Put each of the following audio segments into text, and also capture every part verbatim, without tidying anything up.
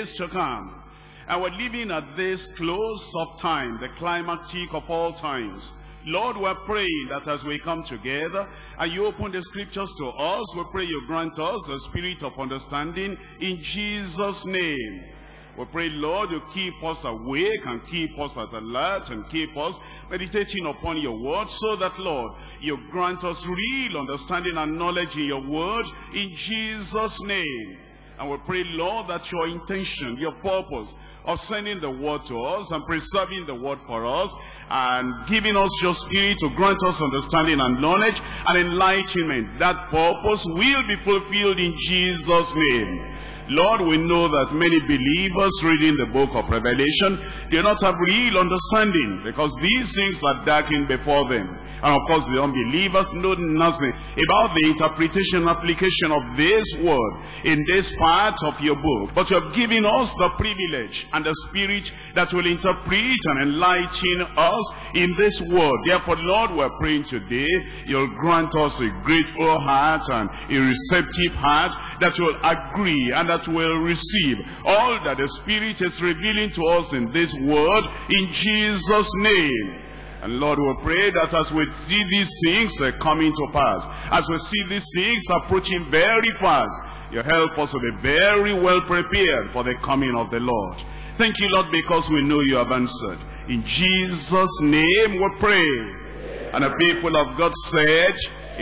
days to come. And we're living at this close of time, the climactic of all times. Lord, we're praying that as we come together and you open the scriptures to us, we pray you grant us a spirit of understanding in Jesus' name. We pray, Lord, you keep us awake and keep us at alert and keep us meditating upon your word, so that, Lord, you grant us real understanding and knowledge in your word in Jesus' name. And we pray, Lord, that your intention, your purpose of sending the word to us and preserving the word for us and giving us your spirit to grant us understanding and knowledge and enlightenment, that purpose will be fulfilled in Jesus' name. Lord, we know that many believers reading the book of Revelation do not have real understanding, because these things are darkened before them. And of course the unbelievers know nothing about the interpretation and application of this word in this part of your book. But you have given us the privilege and the spirit that will interpret and enlighten us in this word. Therefore, Lord, we're praying today you'll grant us a grateful heart and a receptive heart that will agree and that will receive all that the Spirit is revealing to us in this word in Jesus' name. And Lord, we pray that as we see these things uh, coming to pass, as we see these things approaching very fast, you help us to be very well prepared for the coming of the Lord. Thank you, Lord, because we know you have answered. In Jesus' name we pray. And the people of God said,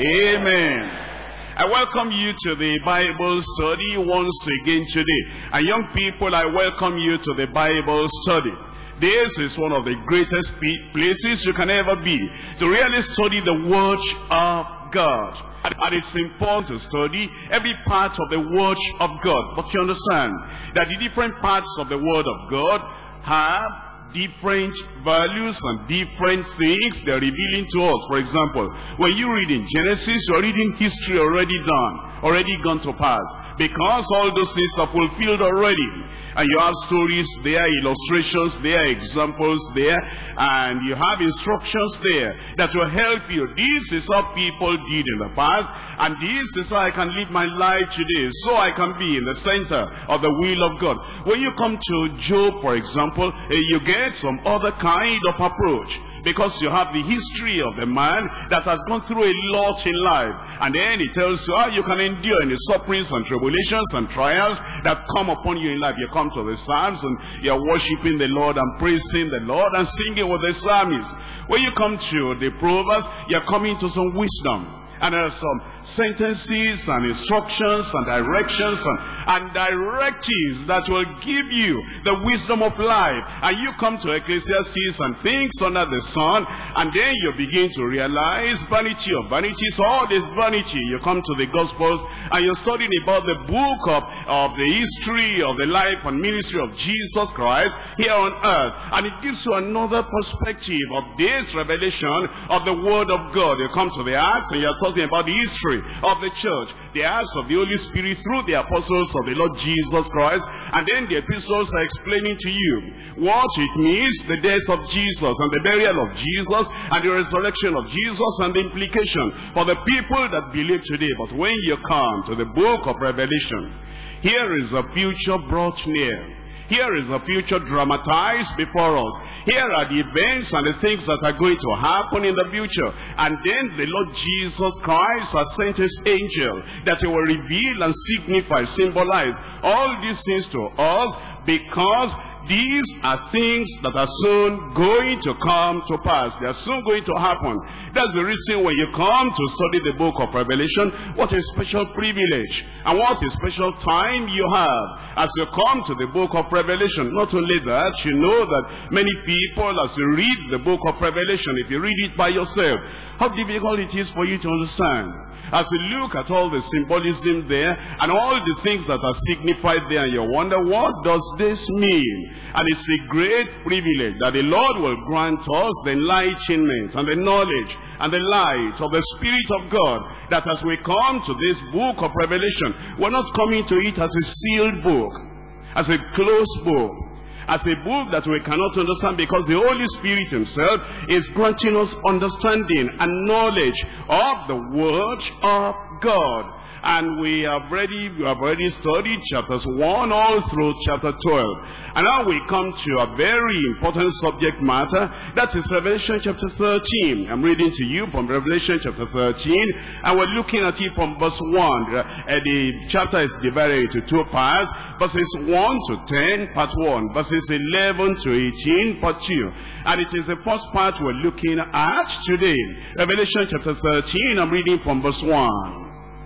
Amen. I welcome you to the Bible study once again today. And young people, I welcome you to the Bible study. This is one of the greatest places you can ever be, to really study the Word of God. And it's important to study every part of the Word of God. But you understand that the different parts of the Word of God have different values and different things they're revealing to us. For example, when you read in Genesis, you're reading history already done, already gone to pass, because all those things are fulfilled already. And you have stories there, illustrations there, examples there, and you have instructions there that will help you. This is how people did in the past, and this is how I can live my life today, so I can be in the center of the will of God. When you come to Job, for example, you get some other kind of approach, because you have the history of the man that has gone through a lot in life, and then it tells you how you can endure in the sufferings and tribulations and trials that come upon you in life. You come to the Psalms and you're worshiping the Lord and praising the Lord and singing with the psalmist. When you come to the Proverbs, you're coming to some wisdom. And there are some sentences and instructions and directions and, and directives that will give you the wisdom of life. And you come to Ecclesiastes and things under the sun, and then you begin to realize vanity of vanities, all this vanity. You come to the Gospels and you're studying about the book of, of the history of the life and ministry of Jesus Christ here on earth. And it gives you another perspective of this revelation of the Word of God. You come to the Acts and you're talking about the history of the church, the acts of the Holy Spirit through the apostles of the Lord Jesus Christ, and then the epistles are explaining to you what it means, the death of Jesus and the burial of Jesus and the resurrection of Jesus and the implication for the people that believe today. But when you come to the book of Revelation, here is a future brought near. Here is the future dramatized before us. Here are the events and the things that are going to happen in the future. And then the Lord Jesus Christ has sent his angel that he will reveal and signify, symbolize all these things to us, because these are things that are soon going to come to pass. They are soon going to happen. That's the reason when you come to study the book of Revelation, what a special privilege and what a special time you have as you come to the book of Revelation. Not only that, you know that many people, as you read the book of Revelation, if you read it by yourself, how difficult it is for you to understand. As you look at all the symbolism there and all the things that are signified there, and you wonder, what does this mean? And it's a great privilege that the Lord will grant us the enlightenment and the knowledge and the light of the Spirit of God, that as we come to this book of Revelation, we're not coming to it as a sealed book, as a closed book, as a book that we cannot understand, because the Holy Spirit himself is granting us understanding and knowledge of the Word of God. And we have already, we have already studied chapters one all through chapter twelve. And now we come to a very important subject matter. That is Revelation chapter thirteen. I'm reading to you from Revelation chapter thirteen. And we're looking at it from verse one. Uh, the chapter is divided into two parts. Verses one to ten, part one. Verses eleven to eighteen, part two. And it is the first part we're looking at today. Revelation chapter thirteen, I'm reading from verse one.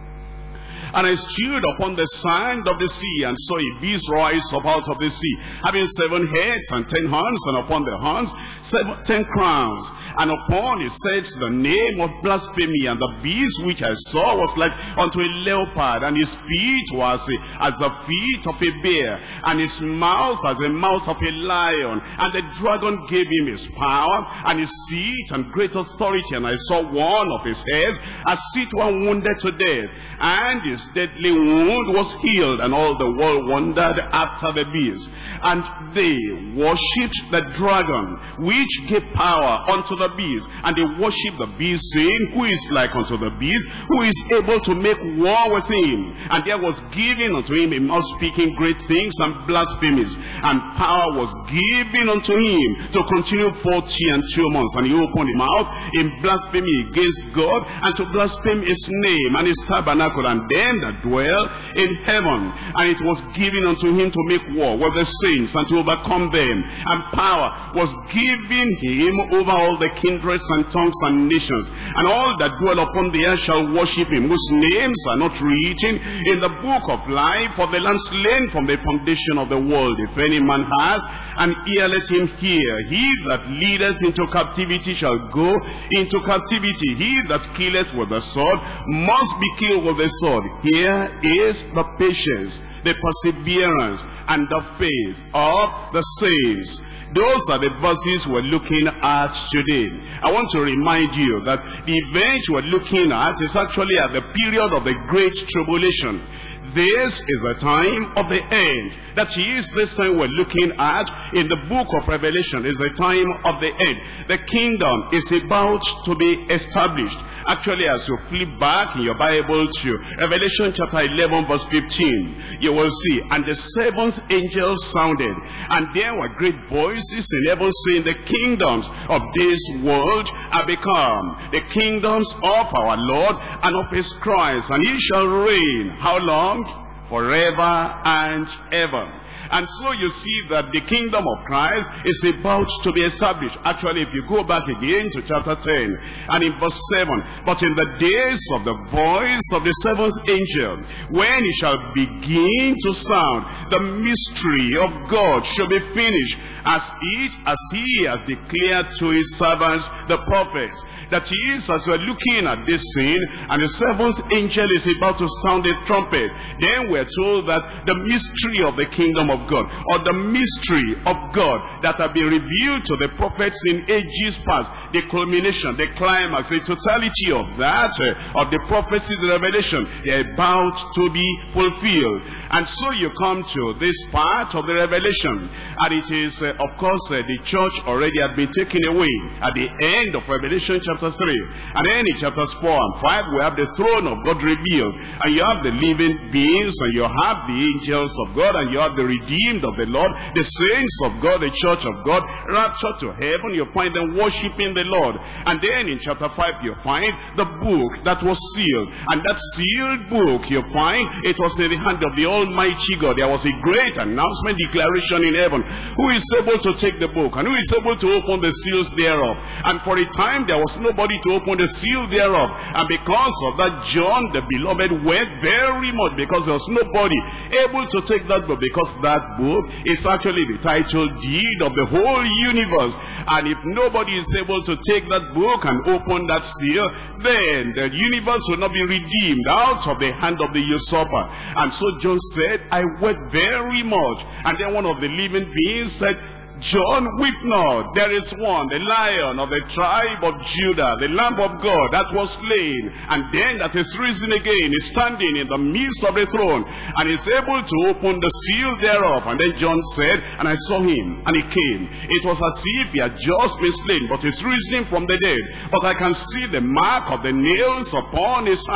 And I stood upon the sand of the sea, and saw a beast rise up out of the sea, having seven heads and ten horns, and upon the horns seven, ten crowns. And upon it says the name of blasphemy. And the beast which I saw was like unto a leopard, and his feet was as the feet of a bear, and his mouth as the mouth of a lion. And the dragon gave him his power, and his seat, and great authority. And I saw one of his heads as it were wounded to death, and his deadly wound was healed, and all the world wondered after the beast. And they worshipped the dragon, which gave power unto the beast. And they worshipped the beast, saying, Who is like unto the beast? Who is able to make war with him? And there was given unto him a mouth speaking great things and blasphemies. And power was given unto him to continue forty and two months. And he opened his mouth in blasphemy against God, and to blaspheme his name and his tabernacle, and them that dwell in heaven. And it was given unto him to make war with the saints, and to overcome them. And power was given him over all the kindreds and tongues and nations. And all that dwell upon the earth shall worship him, whose names are not written in the book of life of the Lamb slain from the foundation of the world. If any man has an ear, let him hear. He that leadeth into captivity shall go into captivity. He that killeth with the sword must be killed with the sword. Here is the patience, the perseverance, and the faith of the saints. Those are the verses we're looking at today. I want to remind you that the event we're looking at is actually at the period of the Great Tribulation. This is the time of the end. That is, this time we're looking at in the book of Revelation, is the time of the end. The kingdom is about to be established. Actually, as you flip back in your Bible to Revelation chapter eleven verse fifteen, you will see, and the seventh angel sounded, and there were great voices in heaven saying, the kingdoms of this world are become the kingdoms of our Lord and of his Christ, and he shall reign. How long? Forever and ever. And so you see that the kingdom of Christ is about to be established. Actually, if you go back again to chapter ten and in verse seven, but in the days of the voice of the seventh angel, when he shall begin to sound, the mystery of God shall be finished, as it as he has declared to his servants the prophets. That is, as we're looking at this scene, and the seventh angel is about to sound a trumpet, then we're told that the mystery of the kingdom of God, or the mystery of God that have been revealed to the prophets in ages past, the culmination, the climax, the totality of that, uh, of the prophecy, the revelation, they're about to be fulfilled. And so you come to this part of the revelation, and it is, uh, of course, uh, the church already had been taken away at the end of Revelation chapter three. And then in chapters four and five, we have the throne of God revealed, and you have the living beings, and you have the angels of God, and you have the redeemed of the Lord, the saints of God, the church of God, raptured to heaven. You find them worshiping the Lord. And then in chapter five, you find the book that was sealed, and that sealed book, you find it was in the hand of the Almighty God. There was a great announcement, declaration in heaven. Who is able to take the book, and who is able to open the seals thereof? And for a time there was nobody to open the seal thereof, and because of that, John the beloved wept very much, because there was nobody able to take that book, because that book is actually the title deed of the whole universe. And if nobody is able to take that book and open that seal, then the universe will not be redeemed out of the hand of the usurper. And so John said, I wept very much. And then one of the living beings said, John, weep not. There is one, the Lion of the tribe of Judah, the Lamb of God that was slain, and then that is risen again, is standing in the midst of the throne, and is able to open the seal thereof. And then John said, and I saw him, and he came. It was as if he had just been slain, but is risen from the dead. But I can see the mark of the nails upon his hand,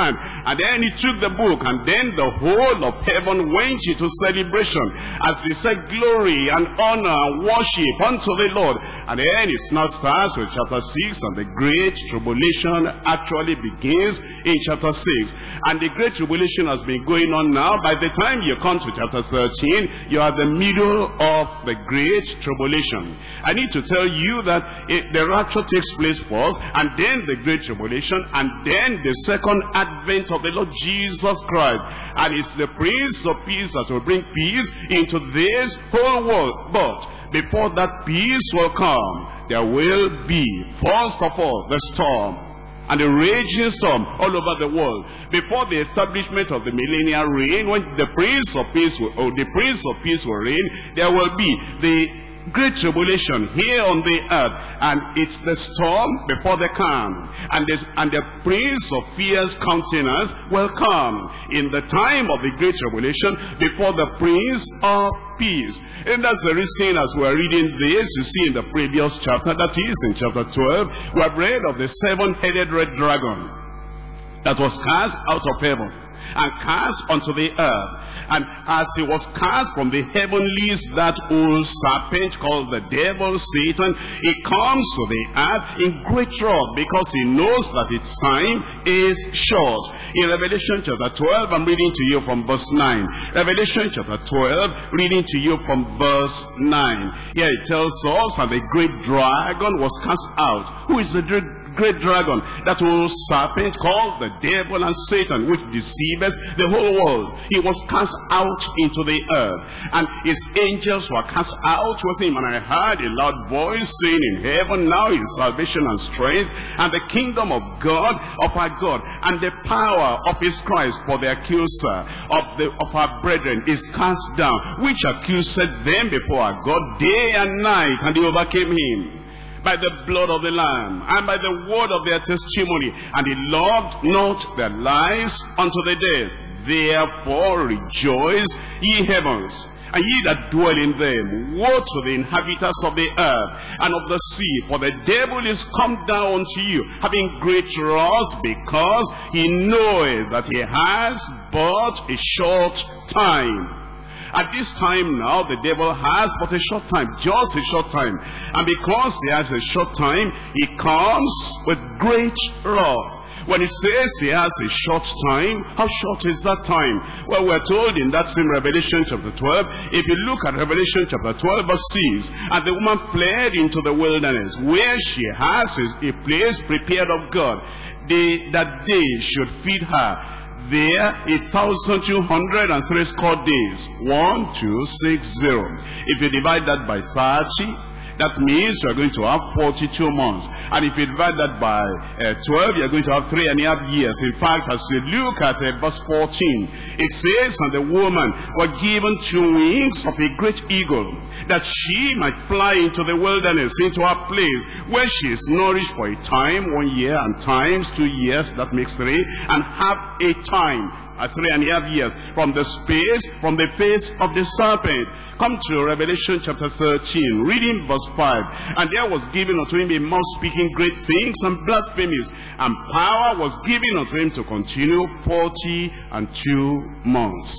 And then he took the book, and then the whole of heaven went into celebration as they said glory and honor and worship unto the Lord. And then it now starts with chapter six, and the great tribulation actually begins in chapter six. And the great tribulation has been going on now. By the time you come to chapter thirteen, you are the middle of the great tribulation. I need to tell you that it, the rapture takes place first, and then the great tribulation, and then the second advent of the Lord Jesus Christ. And it's the Prince of Peace that will bring peace into this whole world. But before that peace will come, there will be, first of all, the storm, and the raging storm all over the world. Before the establishment of the millennial reign, when the Prince of Peace will, or the Prince of Peace will reign, there will be the great tribulation here on the earth, and it's the storm before the calm, and the, and the Prince of Fear's countenance will come in the time of the great tribulation before the Prince of Peace. And that's the reason, as we're reading this, you see in the previous chapter, that is in chapter twelve, we have read of the seven-headed red dragon that was cast out of heaven and cast unto the earth. And as he was cast from the heavenlies, that old serpent called the devil, Satan, he comes to the earth in great wrath, because he knows that its time is short. In Revelation chapter twelve, I'm reading to you from verse nine. Revelation chapter twelve, reading to you from verse nine. Here it tells us, and the great dragon was cast out. Who is the great great dragon? That old serpent called the devil and Satan, which deceiveth the whole world. He was cast out into the earth, and his angels were cast out with him. And I heard a loud voice saying in heaven, now is salvation and strength, and the kingdom of God, of our God, and the power of his Christ. For the accuser of the of our brethren is cast down, which accused them before our God day and night, and they overcame him by the blood of the Lamb, and by the word of their testimony, and they loved not their lives unto the death. Therefore rejoice, ye heavens, and ye that dwell in them. Woe to the inhabitants of the earth and of the sea, for the devil is come down unto you, having great wrath, because he knoweth that he has but a short time. At this time now, the devil has but a short time, just a short time. And because he has a short time, he comes with great wrath. When it says he has a short time, how short is that time? Well, we're told in that same Revelation chapter twelve, if you look at Revelation chapter twelve verse six, and the woman fled into the wilderness, where she has a place prepared of God, they, that they should feed her. There is one thousand two hundred and three score days. One, two, six, zero. If you divide that by thirty, that means you are going to have forty-two months. And if you divide that by uh, twelve, you are going to have three and a half years. In fact, as you look at uh, verse fourteen, it says, and the woman were given two wings of a great eagle, that she might fly into the wilderness, into her place, where she is nourished for a time, one year, and times two years, that makes three, and have a time, uh, three and a half years, from the space, from the face of the serpent. Come to Revelation chapter thirteen, reading verse five. And there was given unto him a mouth speaking great things and blasphemies, and power was given unto him to continue forty and two months.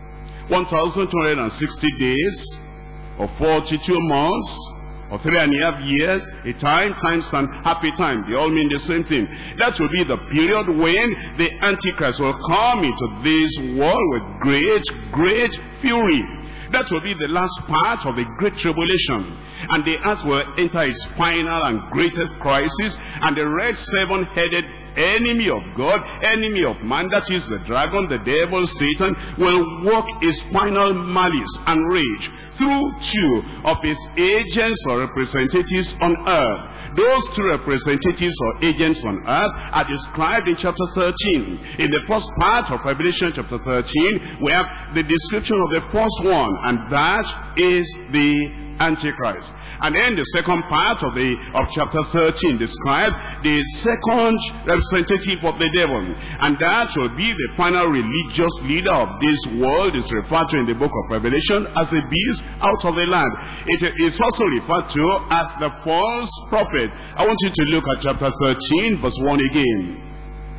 One thousand two hundred and sixty days, or forty-two months, or three and a half years, a time, times and happy time. They all mean the same thing. That will be the period when the Antichrist will come into this world with great, great fury. That will be the last part of the great tribulation. And the earth will enter its final and greatest crisis, and the red seven-headed enemy of God, enemy of man, that is the dragon, the devil, Satan, will work his final malice and rage through two of his agents or representatives on earth. Those two representatives or agents on earth are described in chapter thirteen. In the first part of Revelation chapter thirteen, we have the description of the first one, and that is the Antichrist. And then the second part of the of chapter thirteen describes the second representative of the devil, and that will be the final religious leader of this world. Is referred to in the book of Revelation as the beast out of the land. It is also referred to as the false prophet. I want you to look at chapter thirteen verse one again.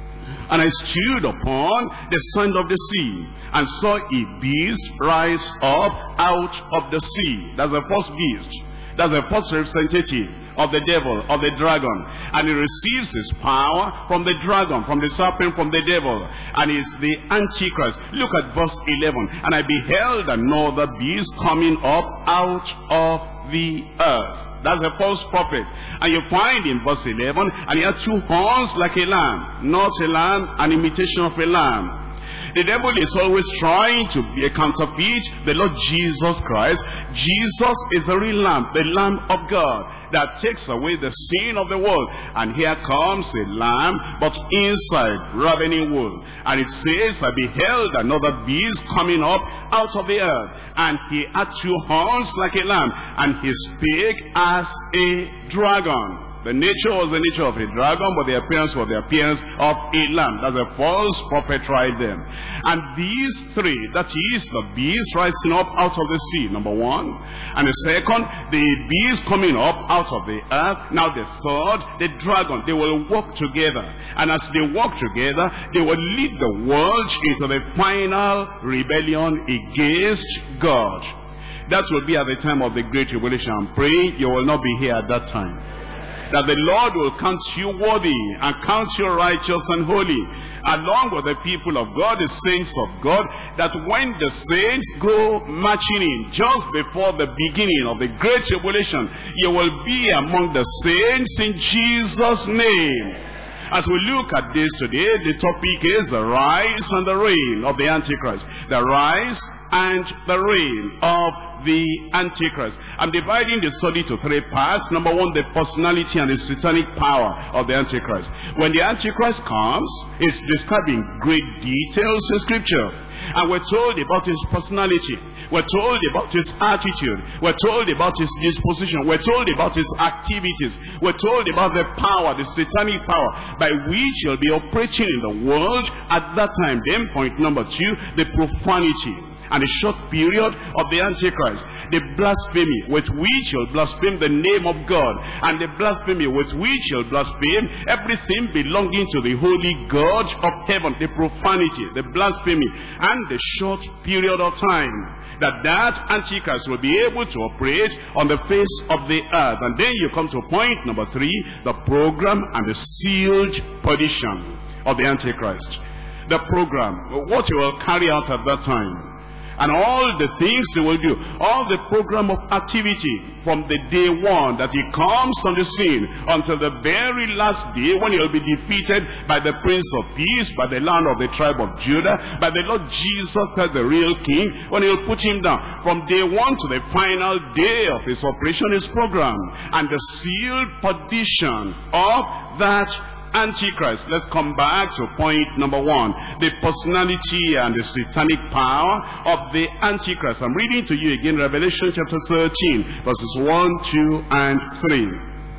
And I stood upon the sand of the sea, and saw a beast rise up out of the sea. That's the first beast. That's the first representative of the devil, of the dragon. And he receives his power from the dragon, from the serpent, from the devil. And is the Antichrist. Look at verse eleven. And I beheld another beast coming up out of the earth. That's the false prophet. And you find in verse eleven, and he had two horns like a lamb. Not a lamb, an imitation of a lamb. The devil is always trying to be a counterfeit the Lord Jesus Christ. Jesus is the real lamb, the Lamb of God, that takes away the sin of the world. And here comes a lamb, but inside ravening wolf. And it says, I beheld another beast coming up out of the earth, and he had two horns like a lamb, and he spake as a dragon. The nature was the nature of a dragon, but the appearance was the appearance of a lamb. That's a false prophet right there. And these three, that is the beast rising up out of the sea, number one. And the second, the beast coming up out of the earth. Now the third, the dragon. They will work together. And as they work together, they will lead the world into the final rebellion against God. That will be at the time of the Great Tribulation. I'm praying you will not be here at that time. That the Lord will count you worthy and count you righteous and holy, along with the people of God, the saints of God, that when the saints go marching in just before the beginning of the Great Tribulation, you will be among the saints in Jesus' name. As we look at this today, the topic is the rise and the reign of the Antichrist. The rise and the reign of the Antichrist. I'm dividing the study to three parts. Number one, the personality and the satanic power of the Antichrist. When the Antichrist comes, it's described in great details in Scripture. And we're told about his personality. We're told about his attitude. We're told about his disposition. We're told about his activities. We're told about the power, the satanic power, by which he'll be operating in the world at that time. Then point number two, the profanity and the short period of the Antichrist. The blasphemy with which he'll blaspheme the name of God, and the blasphemy with which he'll blaspheme everything belonging to the holy God of heaven. The profanity, the blasphemy, and the short period of time that that Antichrist will be able to operate on the face of the earth. And then you come to point number three, the program and the sealed perdition of the Antichrist. The program, what he will carry out at that time, and all the things he will do, all the program of activity from the day one that he comes on the scene until the very last day when he will be defeated by the Prince of Peace, by the Lion of the tribe of Judah, by the Lord Jesus Christ, the real King, when he will put him down. From day one to the final day of his operation, his program, and the sealed perdition of that Antichrist. Let's come back to point number one, the personality and the satanic power of the Antichrist. I'm reading to you again Revelation chapter thirteen, verses one, two, and three.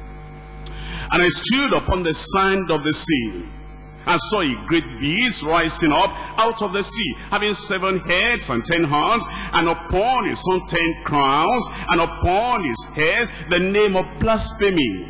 And I stood upon the sand of the sea, and saw a great beast rising up out of the sea, having seven heads and ten horns, and upon his own ten crowns, and upon his heads the name of blasphemy.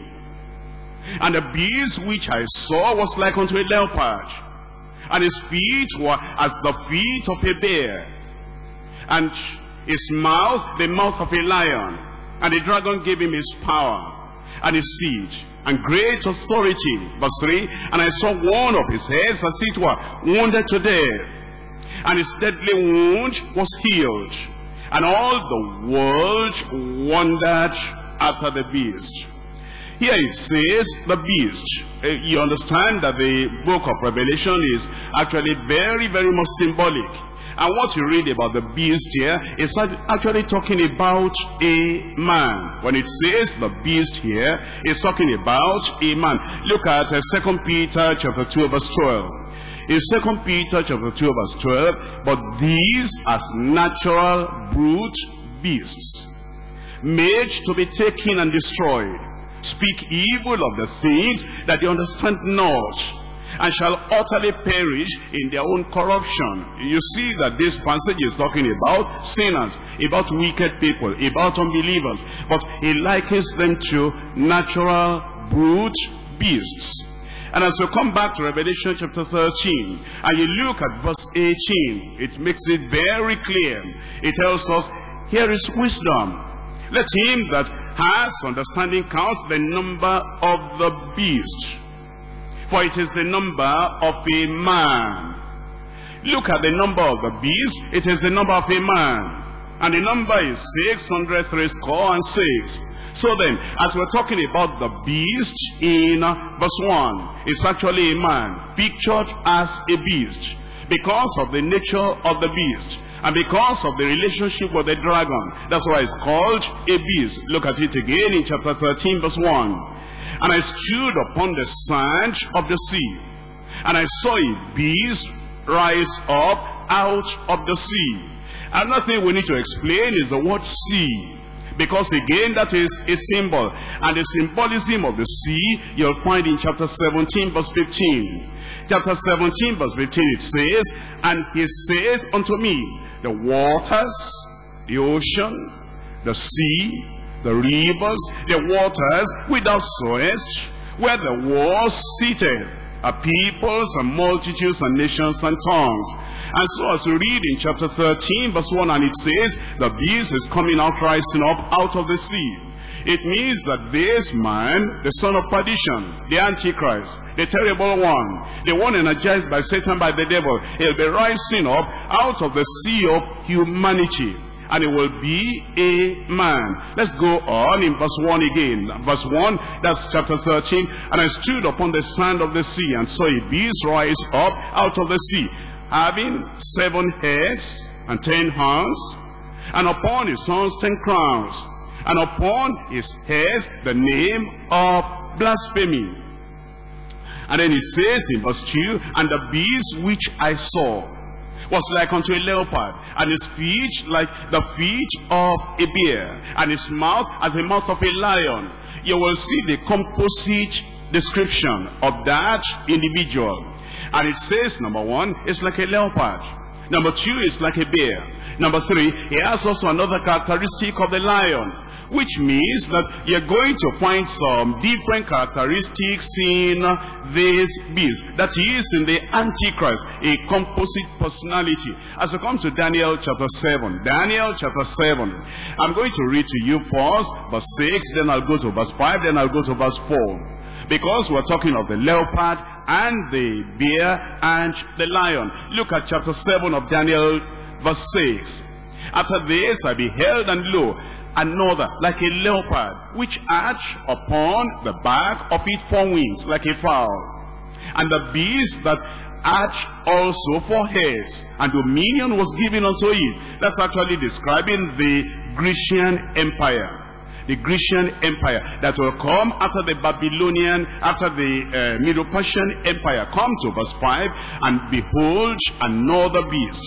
And the beast which I saw was like unto a leopard, and his feet were as the feet of a bear, and his mouth the mouth of a lion. And the dragon gave him his power, and his seed, and great authority. Verse three, and I saw one of his heads as it were wounded to death, and his deadly wound was healed. And all the world wondered after the beast. Here it says the beast. Uh, you understand that the book of Revelation is actually very, very much symbolic. And what you read about the beast here is actually talking about a man. When it says the beast here, it's talking about a man. Look at uh, Second Peter chapter two, verse twelve. In Second Peter chapter two, verse twelve, but these as natural brute beasts, made to be taken and destroyed, speak evil of the things that they understand not, and shall utterly perish in their own corruption. You see that this passage is talking about sinners, about wicked people, about unbelievers, but he likens them to natural brute beasts. And as you come back to Revelation chapter thirteen, and you look at verse eighteen, it makes it very clear. It tells us, here is wisdom. Let him that has understanding count the number of the beast, for it is the number of a man. Look at the number of the beast, it is the number of a man. And the number is six hundred three score and six. So then, as we're talking about the beast in verse one, it's actually a man, pictured as a beast, because of the nature of the beast, and because of the relationship with the dragon. That's why it's called a beast. Look at it again in chapter thirteen, verse one. And I stood upon the sand of the sea, and I saw a beast rise up out of the sea. Another thing we need to explain is the word sea, because again that is a symbol, and the symbolism of the sea you'll find in chapter seventeen verse fifteen. Chapter seventeen verse fifteen, it says, and he saith unto me, the waters, the ocean, the sea, the rivers, the waters which thou sawest, where the was seated, are peoples and multitudes and nations and tongues. And so as we read in chapter thirteen verse one, and it says, the beast is coming out, rising up out of the sea. It means that this man, the son of perdition, the Antichrist, the terrible one, the one energized by Satan, by the devil, he'll be rising up out of the sea of humanity, and it will be a man. Let's go on in verse one again. Verse one, that's chapter thirteen. And I stood upon the sand of the sea, and saw a beast rise up out of the sea, having seven heads and ten horns, and upon his horns ten crowns, and upon his heads the name of blasphemy. And then it says in verse two, and the beast which I saw was like unto a leopard, and his feet like the feet of a bear, and his mouth as the mouth of a lion. You will see the composite description of that individual. And it says, number one, it's like a leopard. Number two, it's like a bear. Number three, he has also another characteristic of the lion, which means that you're going to find some different characteristics in this beast. That is in the Antichrist, a composite personality. As we come to Daniel chapter seven, Daniel chapter seven, I'm going to read to you first verse six, then I'll go to verse five, then I'll go to verse four. Because we're talking of the leopard and the bear and the lion. Look at chapter seven of Daniel verse six. After this I beheld, and lo, another like a leopard, which had upon the back of it four wings like a fowl. And the beast that had also four heads, and dominion was given unto it. That's actually describing the Grecian Empire. The Grecian Empire that will come after the Babylonian, after the uh, Medo-Persian Empire. Come to verse five, and behold another beast,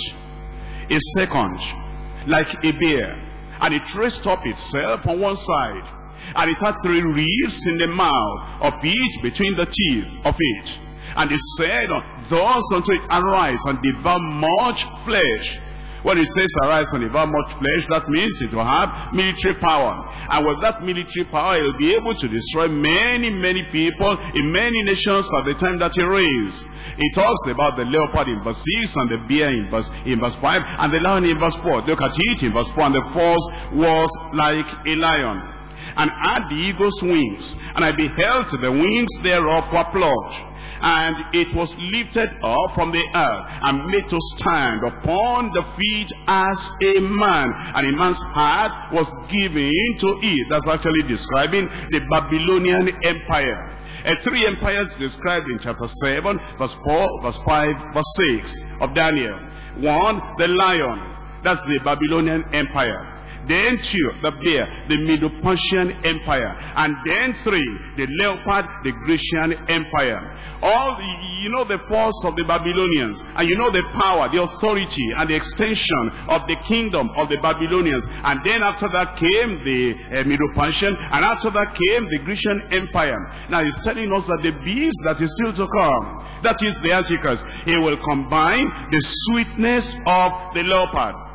a second, like a bear, and it raised up itself on one side, and it had three ribs in the mouth of it, between the teeth of it. And it said thus unto it, arise and devour much flesh. When it says arise and devour much flesh, that means it will have military power. And with that military power, it will be able to destroy many, many people in many nations at the time that it reigns. It talks about the leopard in verse six, and the bear in verse, in verse five, and the lion in verse four. Look at it in verse four, and the first was like a lion, and had the eagle's wings. And I beheld the wings thereof were plucked, and it was lifted up from the earth, and made to stand upon the feet as a man, and a man's heart was given to it. That's actually describing the Babylonian Empire. Uh, three empires described in chapter seven, verse four, verse five, verse six of Daniel. One, the lion, that's the Babylonian Empire. Then two, the bear, the Medo-Persian Empire. And then three, the leopard, the Grecian Empire. All, the, you know the force of the Babylonians, and you know the power, the authority, and the extension of the kingdom of the Babylonians. And then after that came the uh, Medo-Persian, and after that came the Grecian Empire. Now he's telling us that the beast that is still to come, that is the Antichrist, he will combine the sweetness of the leopard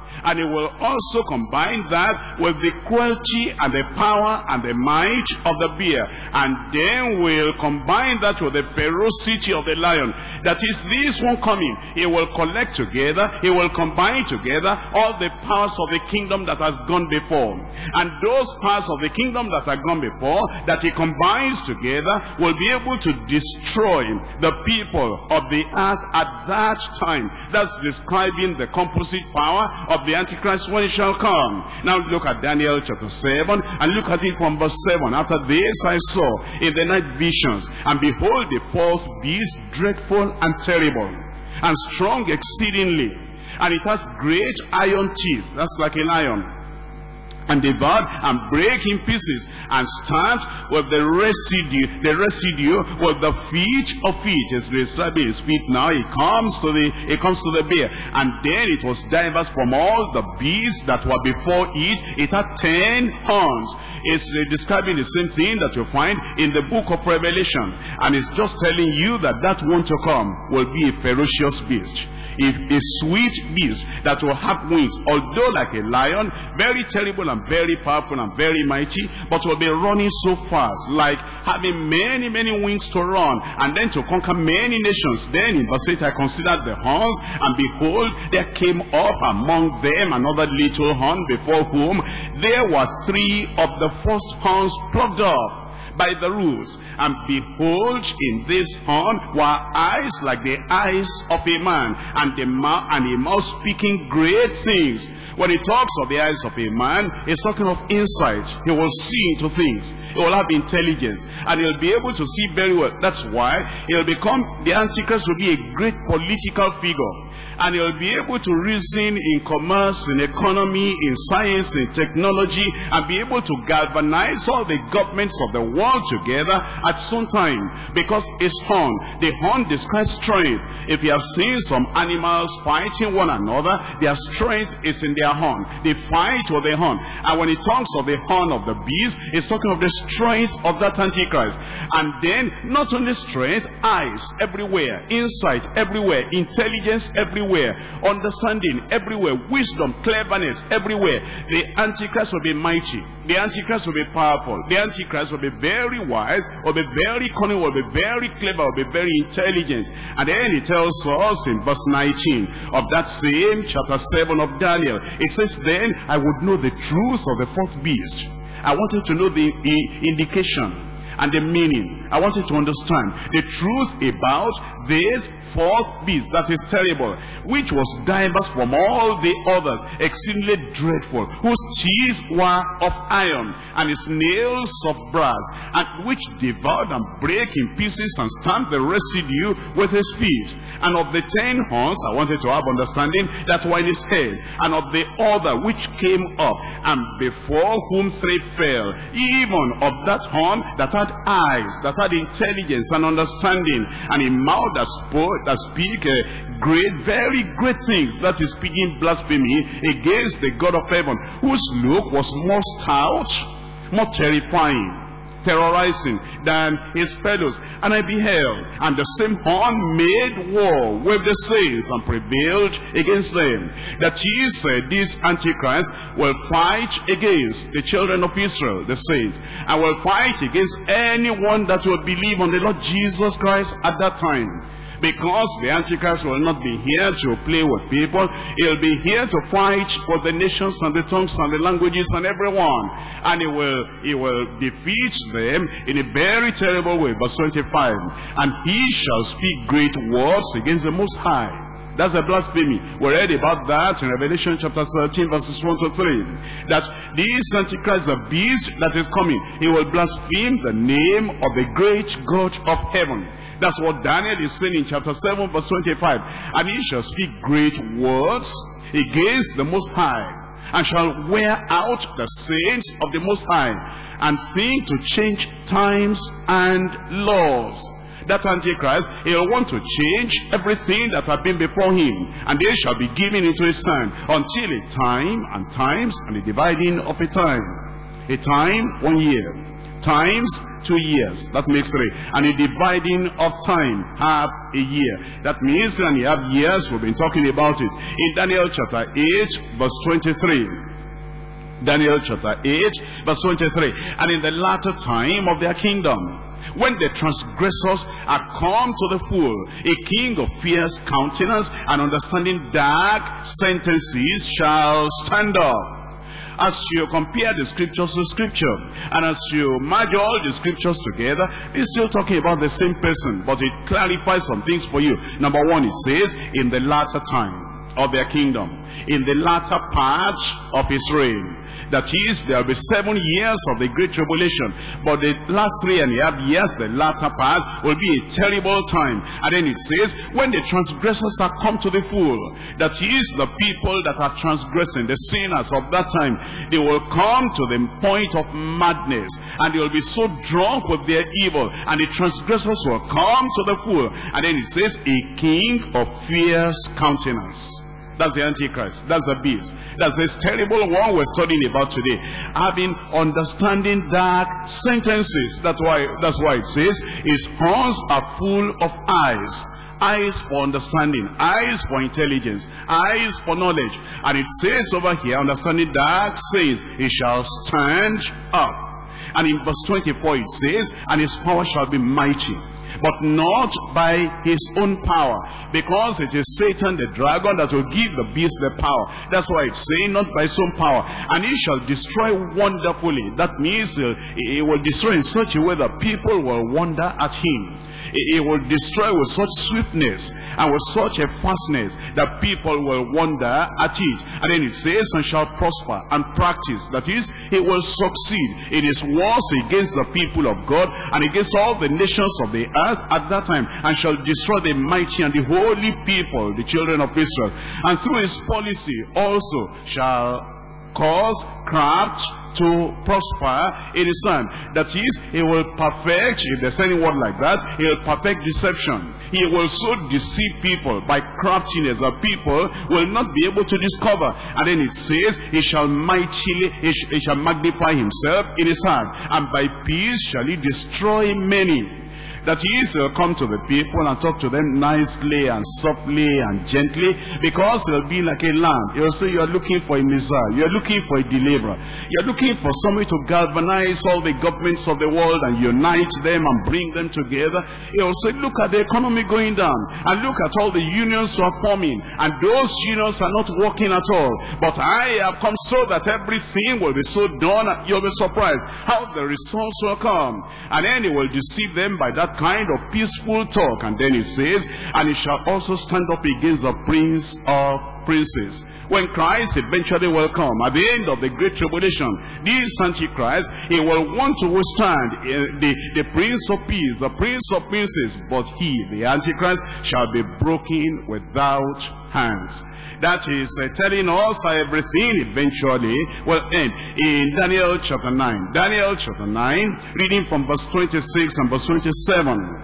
And he will also combine that with the cruelty and the power and the might of the bear. And then will combine that with the ferocity of the lion. That is, this one coming, he will collect together, he will combine together all the powers of the kingdom that has gone before. And those powers of the kingdom that have gone before, that he combines together, will be able to destroy the people of the earth at that time. That's describing the composite power of the Antichrist when it shall come. Now look at Daniel chapter seven, and look at it from verse seven. After this I saw in the night visions, and behold, the fourth beast, dreadful and terrible, and strong exceedingly, and it has great iron teeth, that's like a lion, and devoured and break in pieces, and stamped with the residue, the residue with the feet of feet. It's describing his feet now. He comes to the, he comes to the bear, and then it was diverse from all the beasts that were before it. It had ten horns. It's describing the same thing that you find in the book of Revelation, and it's just telling you that that one to come will be a ferocious beast. If a sweet beast that will have wings, although like a lion, very terrible and very powerful and very mighty, but will be running so fast, like having many, many wings to run, and then to conquer many nations. Then in verse eight, I considered the horns, and behold, there came up among them another little horn, before whom there were three of the first horns plucked up by the roots. And behold, in this horn were eyes like the eyes of a man, and the mouth, and a mouth speaking great things. When he talks of the eyes of a man, he's talking of insight. He will see into things. He will have intelligence, and he'll be able to see very well. That's why he'll become, the Antichrist will be a great political figure, and he'll be able to reason in commerce, in economy, in science, in technology, and be able to galvanize all the governments of the world together at some time, because his horn, the horn describes strength. If you have seen some animals fighting one another, their strength is in their horn. They fight with the horn. And when he talks of the horn of the beast, he's talking of the strength of that Antichrist. And then not only strength, eyes everywhere, insight everywhere, intelligence everywhere, understanding everywhere, wisdom, cleverness everywhere. The Antichrist will be mighty. The Antichrist will be powerful. The Antichrist will be very wise, will be very cunning, will be very clever, will be very intelligent. And then he tells us in verse nineteen of that same chapter seven of Daniel, it says, then I would know the truth of the fourth beast. I wanted to know the, the indication and the meaning. I wanted to understand the truth about this fourth beast that is terrible, which was diverse from all the others, exceedingly dreadful, whose teeth were of iron, and his nails of brass, and which devoured and brake in pieces, and stamped the residue with his feet. And of the ten horns, I wanted to have understanding that were in his head, and of the other which came up, and before whom three fell, even of that horn that had eyes, that had intelligence and understanding, and a mouth that spoke, that speak uh, great, very great things, that is speaking blasphemy against the God of heaven, whose look was more stout, more terrifying, terrorizing than his fellows. And I beheld, and the same horn made war with the saints, and prevailed against them. That he said, this Antichrist will fight against the children of Israel, the saints, and will fight against anyone that will believe on the Lord Jesus Christ at that time. Because the Antichrist will not be here to play with people. He'll be here to fight for the nations and the tongues and the languages and everyone. And he will, he will defeat them in a very terrible way. Verse twenty-five. And he shall speak great words against the Most High. That's a blasphemy. We read about that in Revelation chapter thirteen, verses one to three. That this Antichrist, the beast that is coming, he will blaspheme the name of the great God of heaven. That's what Daniel is saying in chapter seven, verse twenty-five. And he shall speak great words against the Most High, and shall wear out the saints of the Most High, and think to change times and laws. That Antichrist, he'll want to change everything that had been before him, and they shall be given into his hand, until a time and times and the dividing of a time. A time, one year. Times, two years. That makes three. And a dividing of time, half a year. That means three and a half years. We've been talking about it. In Daniel chapter eight, verse twenty-three. Daniel chapter eight, verse twenty-three. And in the latter time of their kingdom, when the transgressors are come to the full, a king of fierce countenance and understanding dark sentences shall stand up. As you compare the scriptures to scripture, and as you merge all the scriptures together, it's still talking about the same person, but it clarifies some things for you. Number one, it says, in the latter time of their kingdom, in the latter part of his reign. That is, there will be seven years of the great tribulation, but the last three and a half years, the latter part, will be a terrible time. And then it says, when the transgressors are come to the full, that is, the people that are transgressing, the sinners of that time, they will come to the point of madness, and they will be so drunk with their evil, and the transgressors will come to the full. And then it says, a king of fierce countenance. That's the Antichrist. That's the beast. That's this terrible one we're studying about today. Having understanding dark sentences. That's why, that's why it says, his horns are full of eyes. Eyes for understanding, eyes for intelligence, eyes for knowledge. And it says over here, understanding dark says, he shall stand up. And in verse twenty-four it says, and his power shall be mighty, but not by his own power, because it is Satan the dragon that will give the beast the power. That's why it's saying, not by his own power. And he shall destroy wonderfully. That means he, he will destroy in such a way that people will wonder at him. He will destroy with such swiftness and with such a fastness that people will wonder at it. And then it says, and shall prosper and practice. That is, he will succeed in his wars against the people of God and against all the nations of the earth at that time, and shall destroy the mighty and the holy people, the children of Israel. And through his policy also shall cause craft to prosper in his hand. That is, he will perfect, if there's any word like that, he will perfect deception. He will so deceive people by craftiness that people will not be able to discover. And then it says, he shall mightily, he, sh he shall magnify himself in his hand, and by peace shall he destroy many. That is, he'll come to the people and talk to them nicely and softly and gently, because he'll be like a lamb. He'll say, you're looking for a Messiah, you're looking for a deliverer, you're looking for somebody to galvanize all the governments of the world and unite them and bring them together. He'll say, look at the economy going down, and look at all the unions who are forming, and those unions are not working at all. But I have come so that everything will be so done, you'll be surprised how the results will come. And then he will deceive them by that kind of peaceful talk. And then it says, and he shall also stand up against the prince of princes. When Christ eventually will come at the end of the great tribulation, this Antichrist, he will want to withstand uh, the, the prince of peace, the prince of princes, but he, the Antichrist, shall be broken without hands. That is uh, telling us how everything eventually will end. In Daniel chapter nine, Daniel chapter nine, reading from verse twenty-six and verse twenty-seven.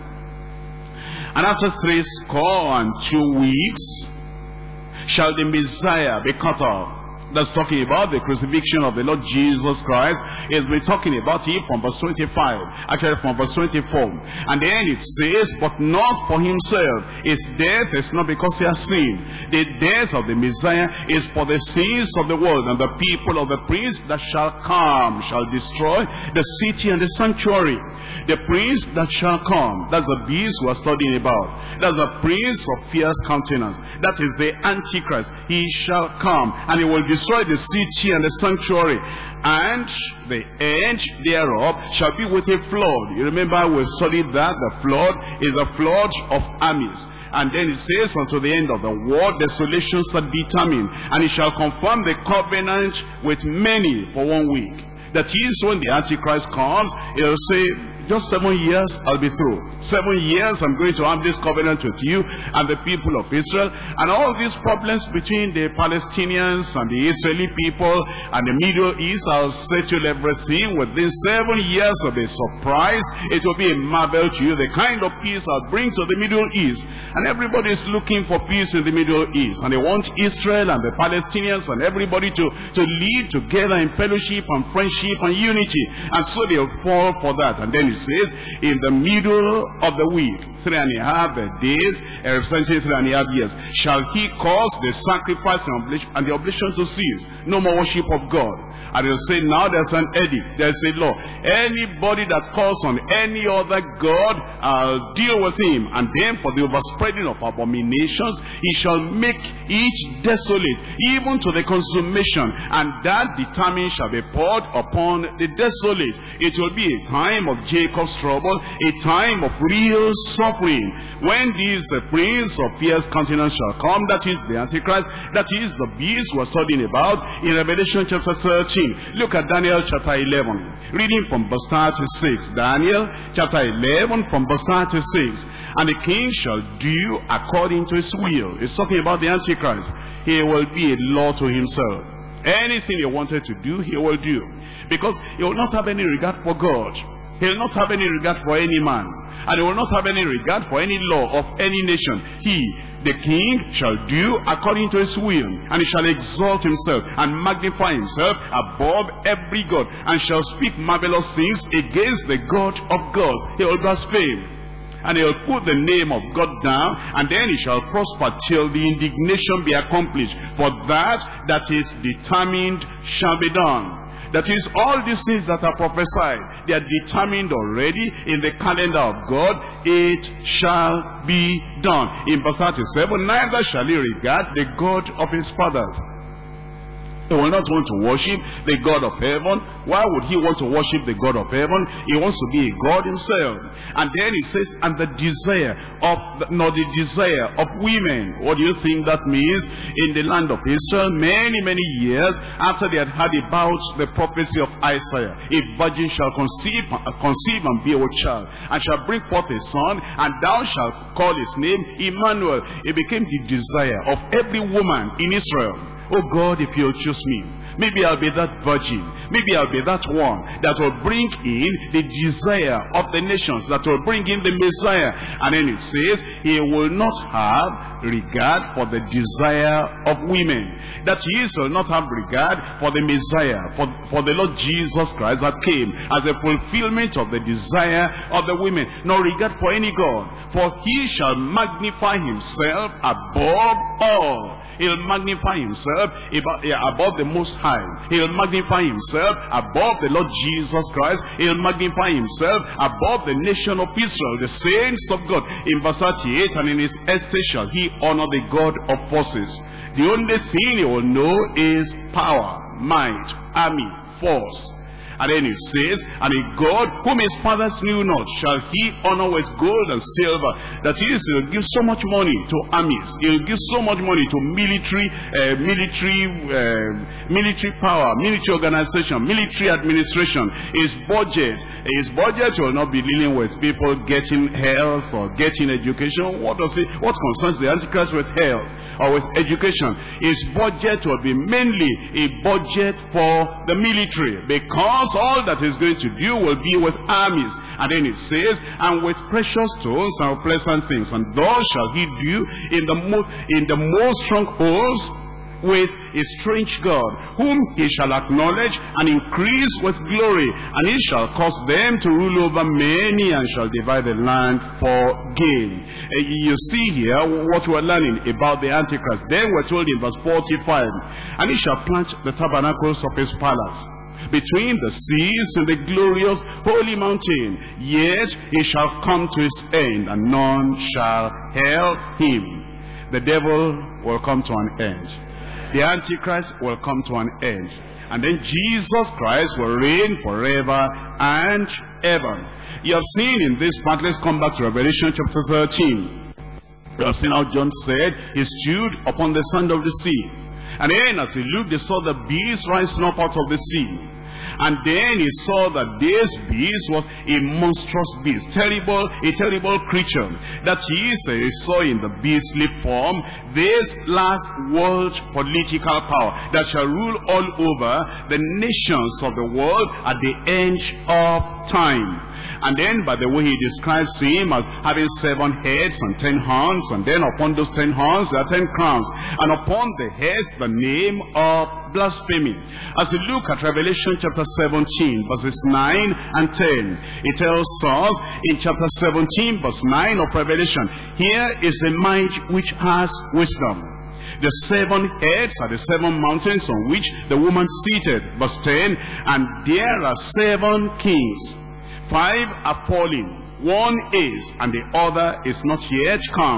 And after three score and two weeks shall the Messiah be cut off. That's talking about the crucifixion of the Lord Jesus Christ. He's been talking about it from verse twenty-five, actually from verse twenty-four. And then it says, but not for himself. His death is not because he has sinned. The death of the Messiah is for the sins of the world, and the people of the prince that shall come shall destroy the city and the sanctuary. The prince that shall come, that's the beast we are studying about. That's the prince of fierce countenance. That is the Antichrist. He shall come, and he will destroy destroy the city and the sanctuary, and the end thereof shall be with a flood. You remember we studied that the flood is a flood of armies. And then it says, unto the end of the world, desolation shall be determined, and he shall confirm the covenant with many for one week. That is, when the Antichrist comes, he'll say, just seven years, I'll be through. Seven years, I'm going to have this covenant with you and the people of Israel. And all these problems between the Palestinians and the Israeli people and the Middle East, I'll settle everything within seven years of a surprise. It will be a marvel to you, the kind of peace I'll bring to the Middle East. And everybody is looking for peace in the Middle East. And they want Israel and the Palestinians and everybody to, to live together in fellowship and friendship and unity. And so they'll fall for that. And then it says, in the middle of the week, three and a half days, representing three and a half years, shall he cause the sacrifice and, oblation, and the oblation to cease. No more worship of God. And he'll say, now there's an edict, there's a law. Anybody that calls on any other God, I'll deal with him. And then for the overspreading of abominations, he shall make each desolate, even to the consummation. And that determined shall be poured upon the desolate. It will be a time of Jacob's trouble, a time of real suffering. When this uh, prince of fierce countenance shall come, that is the Antichrist, that is the beast we're studying about in Revelation chapter thirteen. Look at Daniel chapter eleven, reading from verse thirty-six. Daniel chapter eleven from verse thirty-six. And the king shall do according to his will. It's talking about the Antichrist. He will be a law to himself. Anything he wanted to do, he will do. Because he will not have any regard for God. He will not have any regard for any man. And he will not have any regard for any law of any nation. He, the king, shall do according to his will. And he shall exalt himself and magnify himself above every god. And shall speak marvelous things against the God of gods. He will blaspheme. And he will put the name of God down, and then he shall prosper till the indignation be accomplished. For that that is determined shall be done. That is, all these things that are prophesied, they are determined already in the calendar of God. It shall be done. In verse thirty-seven, neither shall he regard the God of his fathers. He will not want to worship the God of heaven. Why would he want to worship the God of heaven? He wants to be a God himself. And then he says, and the desire of, the, not the desire of women. What do you think that means? In the land of Israel, many, many years after they had heard about the prophecy of Isaiah, a virgin shall conceive, uh, conceive and bear a child, and shall bring forth a son, and thou shalt call his name Emmanuel. It became the desire of every woman in Israel. Oh God, if you'll choose me, maybe I'll be that virgin. Maybe I'll be that one that will bring in the desire of the nations, that will bring in the Messiah. And then it says, he will not have regard for the desire of women. That he will not have regard for the Messiah, for, for the Lord Jesus Christ that came as a fulfillment of the desire of the women. No regard for any God. For he shall magnify himself above all. He'll magnify himself above the Most High. He'll magnify himself above the Lord Jesus Christ. He'll magnify himself above the nation of Israel, the saints of God. In verse thirty-eight, and in his estate shall he honor the God of forces. The only thing he will know is power, might, army, force. And then it says, and a God whom his fathers knew not shall he honor with gold and silver. That is, he will give so much money to armies. He will give so much money to military, uh, military, uh, military power, military organization, military administration. His budget, his budget will not be dealing with people getting health or getting education. What does it? What concerns the Antichrist with health or with education? His budget will be mainly a budget for the military, because all that he's going to do will be with armies. And then it says, and with precious stones and pleasant things, and thus shall he do in the most in the most strongholds with a strange God, whom he shall acknowledge and increase with glory, and he shall cause them to rule over many, and shall divide the land for gain. Uh, you see here what we're learning about the Antichrist. Then we're told in verse forty-five, and he shall plant the tabernacles of his palace between the seas and the glorious holy mountain, yet he shall come to his end, and none shall help him. The devil will come to an end. The Antichrist will come to an end. And then Jesus Christ will reign forever and ever. You have seen in this part, let's come back to Revelation chapter thirteen. You have seen how John said, he stood upon the sand of the sea. And then as he looked, he saw the beast rising up out of the sea. And then he saw that this beast was a monstrous beast, terrible, a terrible creature. That is, he saw in the beastly form this last world political power that shall rule all over the nations of the world at the end of time. And then by the way he describes him as having seven heads and ten horns, and then upon those ten horns there are ten crowns, and upon the heads the name of blasphemy. As you look at Revelation chapter seventeen, verses nine and ten, it tells us in chapter seventeen, verse nine of Revelation, here is the might which has wisdom. The seven heads are the seven mountains on which the woman seated. Verse ten, and there are seven kings. Five are fallen, one is, and the other is not yet come.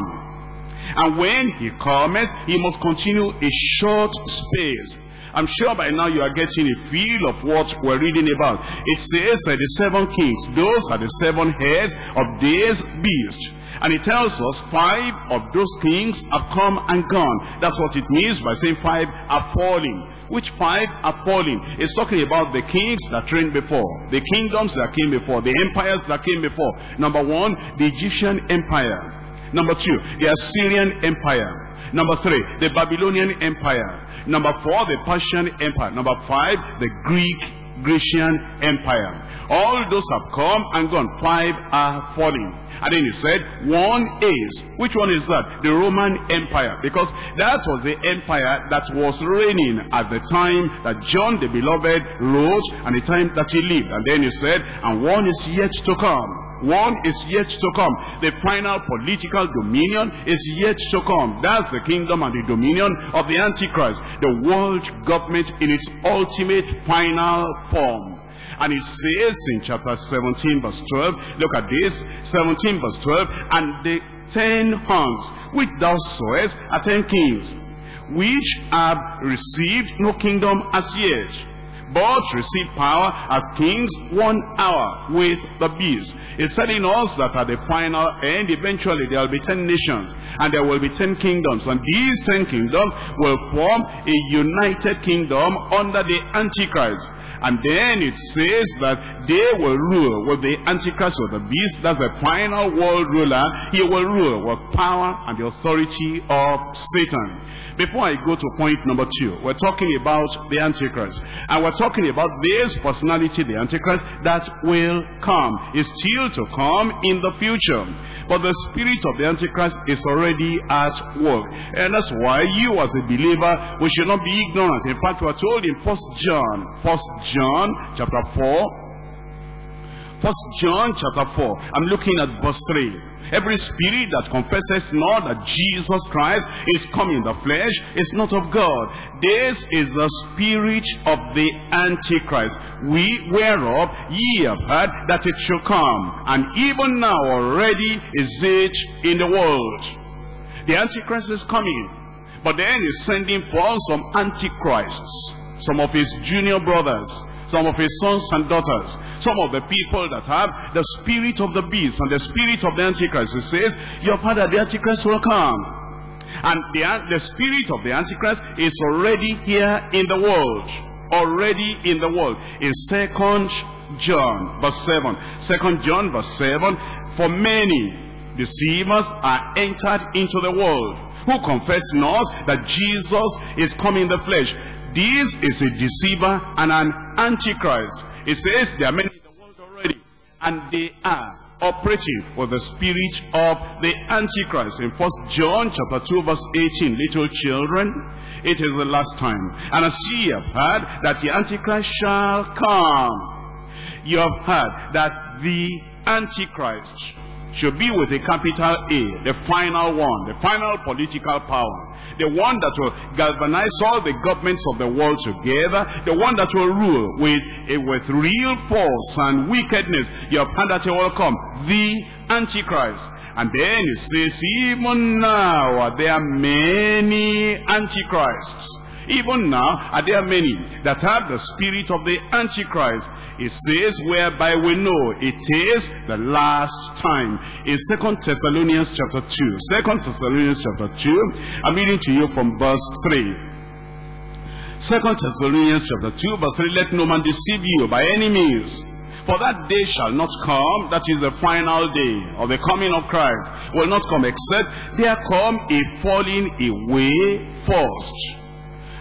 And when he cometh, he must continue a short space. I'm sure by now you are getting a feel of what we're reading about. It says that the seven kings, those are the seven heads of this beast. And it tells us five of those kings have come and gone. That's what it means by saying five are falling. Which five are falling? It's talking about the kings that reigned before, the kingdoms that came before, the empires that came before. Number one, the Egyptian empire. Number two, the Assyrian empire. Number three, the Babylonian empire. Number four, the Persian empire. Number five, the Greek Grecian empire. All those have come and gone. Five are falling. And then he said, one is. Which one is that? The Roman Empire. Because that was the empire that was reigning at the time that John the Beloved wrote and the time that he lived. And then he said, and one is yet to come. One is yet to come. The final political dominion is yet to come. That's the kingdom and the dominion of the Antichrist. The world government in its ultimate final form. And it says in chapter seventeen verse twelve, look at this, seventeen verse twelve, and the ten horns which thou sawest are ten kings, which have received no kingdom as yet, but receive power as kings one hour with the beast. It's telling us that at the final end, eventually there will be ten nations, and there will be ten kingdoms, and these ten kingdoms will form a united kingdom under the Antichrist. And then it says that they will rule with the Antichrist or the beast. That's the final world ruler. He will rule with power and the authority of Satan. Before I go to point number two, we're talking about the Antichrist. And we're talking about this personality, the Antichrist, that will come. Is still to come in the future. But the spirit of the Antichrist is already at work. And that's why you as a believer, we should not be ignorant. In fact, we're told in First John, First John chapter four, First John chapter four, I'm looking at verse three. Every spirit that confesses not that Jesus Christ is come in the flesh is not of God. This is the spirit of the Antichrist, we whereof ye have heard that it shall come, and even now already is it in the world. The Antichrist is coming, but then he's sending forth some Antichrists, some of his junior brothers, some of his sons and daughters, some of the people that have the spirit of the beast and the spirit of the Antichrist. It says, you have heard that the Antichrist will come. And the, the spirit of the Antichrist is already here in the world. Already in the world. In Second John verse seven. Second John verse seven. For many deceivers are entered into the world, who confess not that Jesus is come in the flesh. This is a deceiver and an Antichrist. It says there are many in the world already, and they are operating with the spirit of the Antichrist. In First John chapter two verse eighteen, little children, it is the last time. And as ye have heard that the Antichrist shall come, you have heard that the Antichrist should be with a capital A, the final one, the final political power, the one that will galvanize all the governments of the world together, the one that will rule with, uh, with real force and wickedness. You have heard that he will come, the Antichrist. And then it says, even now are there many Antichrists. Even now are there many that have the spirit of the Antichrist. It says, whereby we know it is the last time. In Second Thessalonians chapter two. Second Thessalonians chapter two. I'm reading to you from verse three. Second Thessalonians chapter two verse three. Let no man deceive you by any means. For that day shall not come, that is the final day of the coming of Christ, will not come, except there come a falling away first.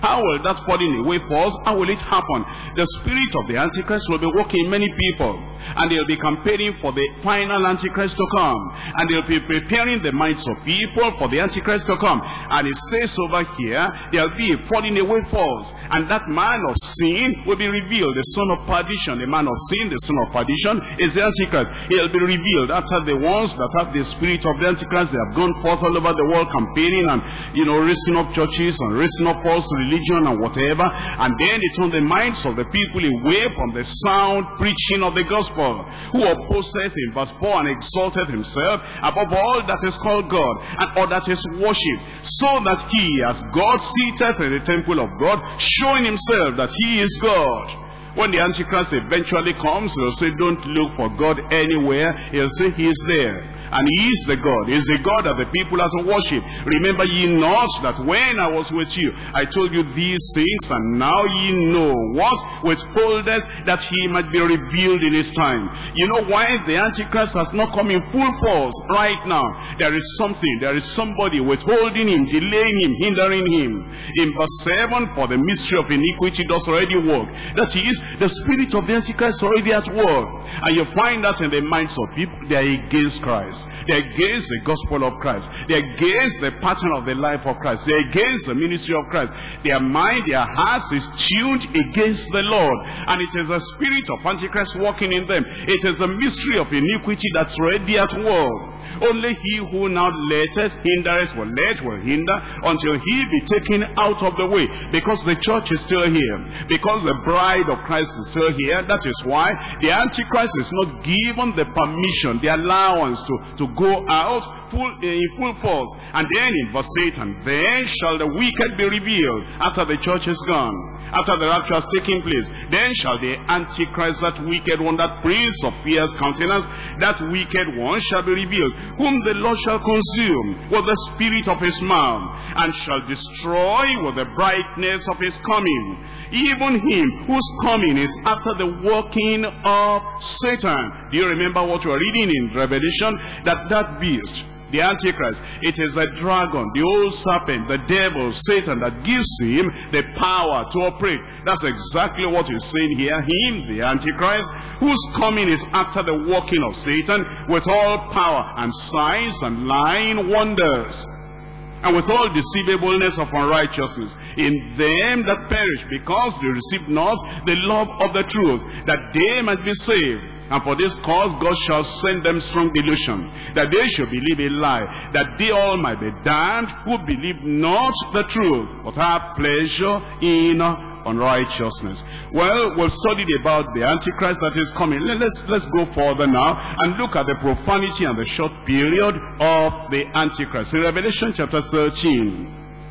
How will that falling away falls? How will it happen? The spirit of the Antichrist will be working in many people, and they'll be campaigning for the final Antichrist to come, and they'll be preparing the minds of people for the Antichrist to come. And it says over here, there'll be a falling away falls, and that man of sin will be revealed, the son of perdition. The man of sin, the son of perdition, is the Antichrist. He'll be revealed after the ones that have the spirit of the Antichrist. They have gone forth all over the world campaigning and, you know, raising up churches and raising up false religion and whatever. And then they turn the minds of the people away from the sound preaching of the gospel. Who opposeth in verse four and exalteth himself above all that is called God and all that is worshipped, so that he, as God, sitteth in the temple of God, showing himself that he is God. When the Antichrist eventually comes, he'll say, don't look for God anywhere. He'll say, he is there. And he is the God. He is the God that the people are to worship. Remember ye not that when I was with you, I told you these things, and now ye know what withholdeth, that he might be revealed in his time. You know why the Antichrist has not come in full force right now? There is something, there is somebody withholding him, delaying him, hindering him. In verse seven, for the mystery of iniquity does already work. That is, the spirit of the Antichrist is already at work. And you find that in the minds of people. They are against Christ. They are against the gospel of Christ. They are against the pattern of the life of Christ. They are against the ministry of Christ. Their mind, their hearts is tuned against the Lord. And it is the spirit of Antichrist working in them. It is the mystery of iniquity that's already at work. Only he who now letteth, hindereth, will let, will hinder, until he be taken out of the way. Because the church is still here. Because the bride of Christ is still here. That is why the Antichrist is not given the permission, the allowance to, to go out full, in full force. And then in verse eight, and then shall the wicked be revealed, after the church is gone, after the rapture has taken place. Then shall the Antichrist, that wicked one, that prince of fierce countenance, that wicked one shall be revealed, whom the Lord shall consume with the spirit of his mouth, and shall destroy with the brightness of his coming, even him whose coming is after the working of Satan. Do you remember what we are reading in Revelation? That that beast, the Antichrist, it is a dragon, the old serpent, the devil, Satan, that gives him the power to operate. That's exactly what he's saying here. Him, the Antichrist, whose coming is after the working of Satan, with all power and signs and lying wonders, and with all deceivableness of unrighteousness in them that perish, because they receive not the love of the truth, that they might be saved. And for this cause God shall send them strong delusion, that they should believe a lie, that they all might be damned who believe not the truth, but have pleasure in unrighteousness. Well, we've studied about the Antichrist that is coming. Let's, let's go further now and look at the profanity and the short period of the Antichrist. In Revelation chapter thirteen.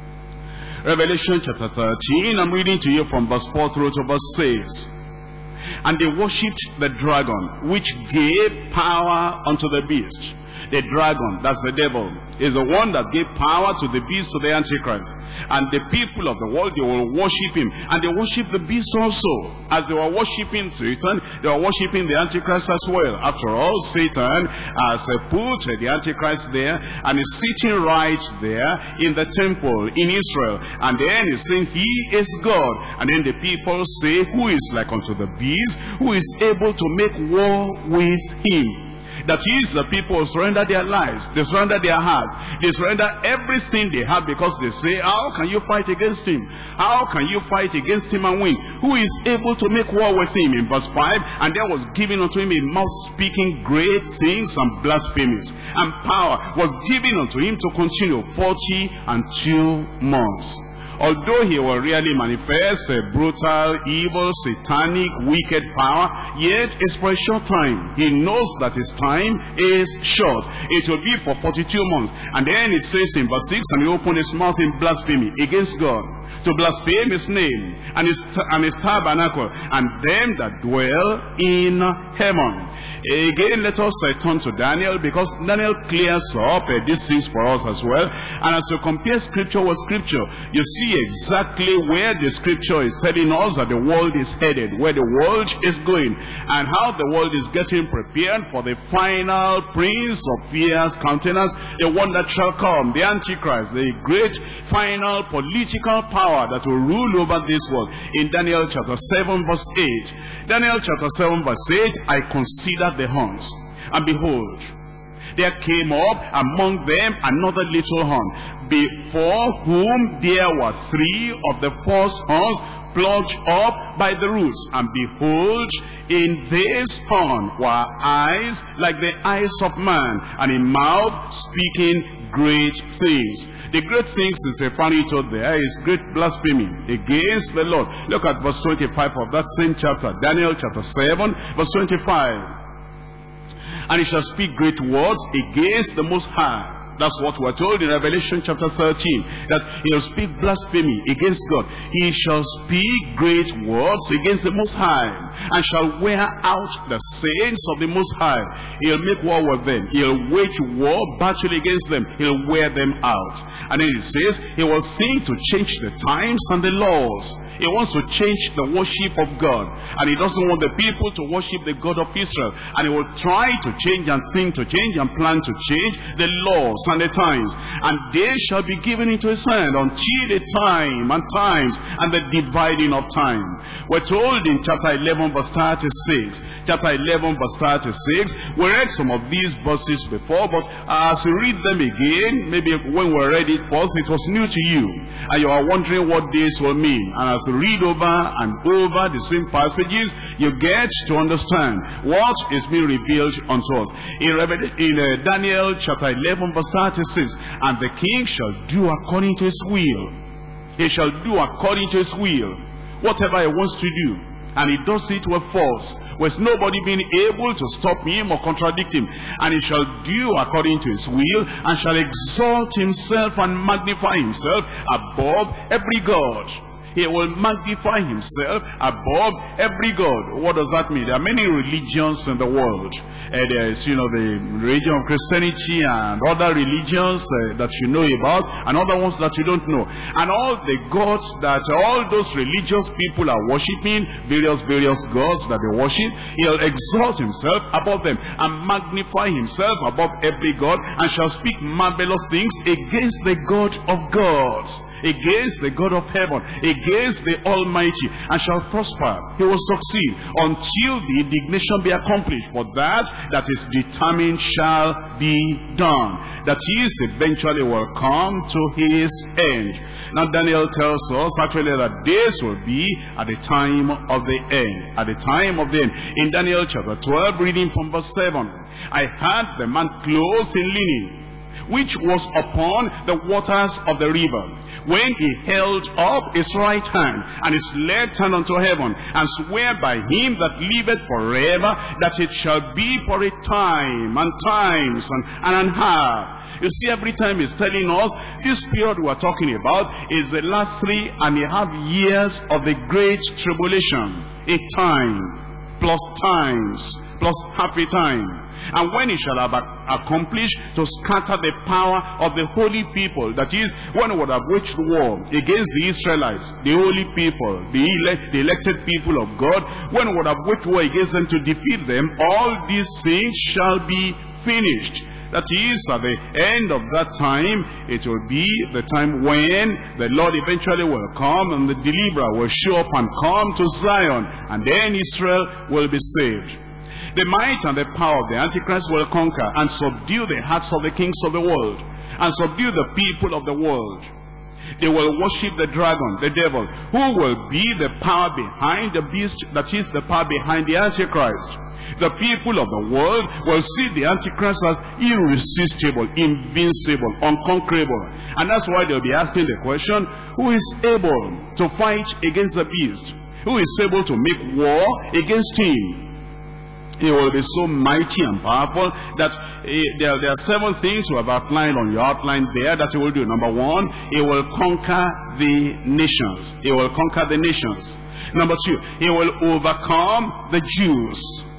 Revelation chapter thirteen, I'm reading to you from verse four through to verse six. And they worshipped the dragon, which gave power unto the beast. The dragon, that's the devil, is the one that gave power to the beast, to the Antichrist. And the people of the world, they will worship him. And they worship the beast also. As they were worshiping Satan, they were worshiping the Antichrist as well. After all, Satan has put the Antichrist there, and is sitting right there in the temple in Israel. And then he's saying he is God. And then the people say, who is like unto the beast, who is able to make war with him? That is, the people surrender their lives, they surrender their hearts, they surrender everything they have, because they say, how can you fight against him? How can you fight against him and win? Who is able to make war with him? In verse five, and there was given unto him a mouth speaking great things and blasphemies, and power was given unto him to continue forty and two months. Although he will really manifest a brutal, evil, satanic, wicked power, yet it's for a short time. He knows that his time is short. It will be for forty-two months. And then it says in verse six, and he opened his mouth in blasphemy against God, to blaspheme his name, and his, and his tabernacle, and them that dwell in heaven. Again, let us uh, turn to Daniel, because Daniel clears up uh, these things for us as well. And as you compare scripture with scripture, you see exactly where the scripture is telling us that the world is headed, where the world is going, and how the world is getting prepared for the final prince of fierce countenance, the one that shall come, the Antichrist, the great final political power that will rule over this world. In Daniel chapter seven verse eight, Daniel chapter seven verse eight, I considered the horns, and behold, there came up among them another little horn, before whom there were three of the first horns plucked up by the roots. And behold, in this horn were eyes like the eyes of man, and a mouth speaking great things. The great things is referring to there is great blasphemy against the Lord. Look at verse twenty-five of that same chapter, Daniel chapter seven, verse twenty-five. And he shall speak great words against the Most High. That's what we're told in Revelation chapter thirteen, that he'll speak blasphemy against God. He shall speak great words against the Most High, and shall wear out the saints of the Most High. He'll make war with them. He'll wage war, battle against them. He'll wear them out. And then it says, he will think to change the times and the laws. He wants to change the worship of God, and he doesn't want the people to worship the God of Israel. And he will try to change and think to change and plan to change the laws and the times, and they shall be given into his hand until the time and times and the dividing of time. We're told in chapter eleven verse thirty-six, chapter eleven verse thirty-six, we read some of these verses before, but as we read them again, maybe when we read it first, it was new to you, and you are wondering what this will mean. And as you read over and over the same passages, you get to understand what is being revealed unto us. In, in uh, Daniel chapter eleven verse thirty-six, and the king shall do according to his will. He shall do according to his will whatever he wants to do, and he does it with force, with nobody being able to stop him or contradict him. And he shall do according to his will, and shall exalt himself and magnify himself above every god. He will magnify himself above every god. What does that mean? There are many religions in the world. Uh, there is, you know, the religion of Christianity and other religions uh, that you know about, and other ones that you don't know. And all the gods that all those religious people are worshiping, various, various gods that they worship, he'll exalt himself above them and magnify himself above every god, and shall speak marvelous things against the God of gods, against the God of heaven, against the Almighty, and shall prosper. He will succeed until the indignation be accomplished. For that that is determined shall be done, that he eventually will come to his end. Now Daniel tells us actually that this will be at the time of the end. At the time of the end. In Daniel chapter twelve, reading from verse seven, I heard the man clothed in linen, which was upon the waters of the river, when he held up his right hand and his left hand unto heaven, and swear by him that liveth forever, that it shall be for a time and times and, and an half. You see, every time he's telling us this period we're talking about is the last three and a half years of the great tribulation. A time plus times plus half a time. And when he shall have accomplished to scatter the power of the holy people, that is, when he would have waged war against the Israelites, the holy people, the, elect, the elected people of God, when he would have waged war against them to defeat them, all these things shall be finished. That is, at the end of that time, it will be the time when the Lord eventually will come, and the deliverer will show up and come to Zion, and then Israel will be saved. The might and the power of the Antichrist will conquer and subdue the hearts of the kings of the world, and subdue the people of the world. They will worship the dragon, the devil, who will be the power behind the beast, that is the power behind the Antichrist. The people of the world will see the Antichrist as irresistible, invincible, unconquerable. And that's why they'll be asking the question, who is able to fight against the beast? Who is able to make war against him? He will be so mighty and powerful that uh, there, there are seven things we have outlined on your outline there that he will do. Number one, he will conquer the nations. He will conquer the nations. Number two, he will overcome the Jews.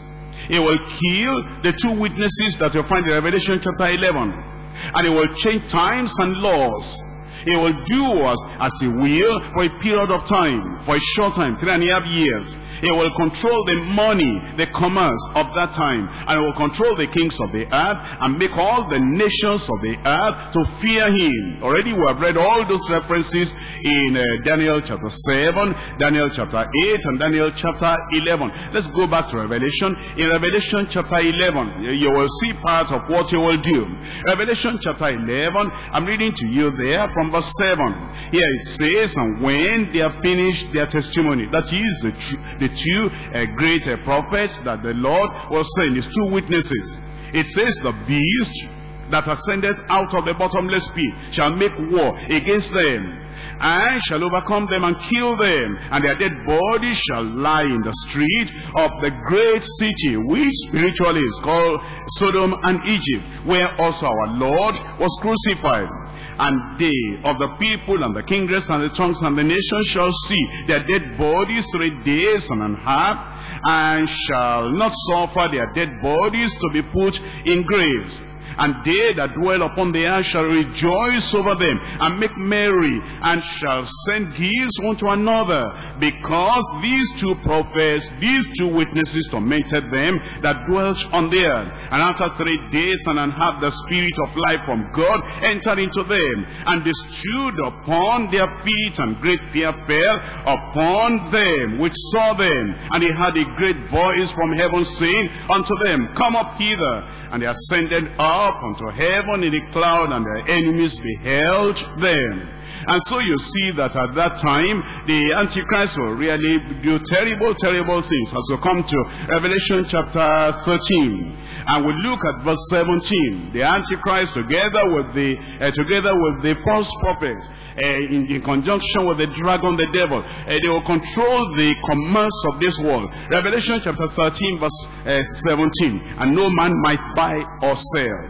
He will kill the two witnesses that you find in Revelation chapter eleven. And he will change times and laws. He will do as, as he will for a period of time, for a short time, three and a half years. He will control the money, the commerce of that time. And he will control the kings of the earth and make all the nations of the earth to fear him. Already we have read all those references in uh, Daniel chapter seven, Daniel chapter eight, and Daniel chapter eleven. Let's go back to Revelation. In Revelation chapter eleven, you will see part of what he will do. Revelation chapter eleven, I'm reading to you there from verse seven. Here it says, and when they have finished their testimony, that is the, tr the two uh, great uh, prophets that the Lord was sending, his two witnesses. It says, the beast that ascended out of the bottomless pit shall make war against them, and shall overcome them and kill them, and their dead bodies shall lie in the street of the great city, which spiritually is called Sodom and Egypt, where also our Lord was crucified. And they of the people and the kindreds and the tongues and the nations shall see their dead bodies three days and a half, and shall not suffer their dead bodies to be put in graves. And they that dwell upon the earth shall rejoice over them, and make merry, and shall send gifts one to another, because these two prophets, these two witnesses tormented them that dwelt on the earth. And after three days and a half the spirit of life from God entered into them, and they stood upon their feet, and great fear fell upon them which saw them. And they heard a great voice from heaven saying unto them, Come up hither. And they ascended up unto heaven in a cloud, and their enemies beheld them. And so you see that at that time, the Antichrist will really do terrible, terrible things. As we come to Revelation chapter thirteen, and we look at verse seventeen, the Antichrist together with the uh, together with the false prophet, uh, in, in conjunction with the dragon, the devil, uh, they will control the commerce of this world. Revelation chapter thirteen, verse uh, seventeen, and no man might buy or sell,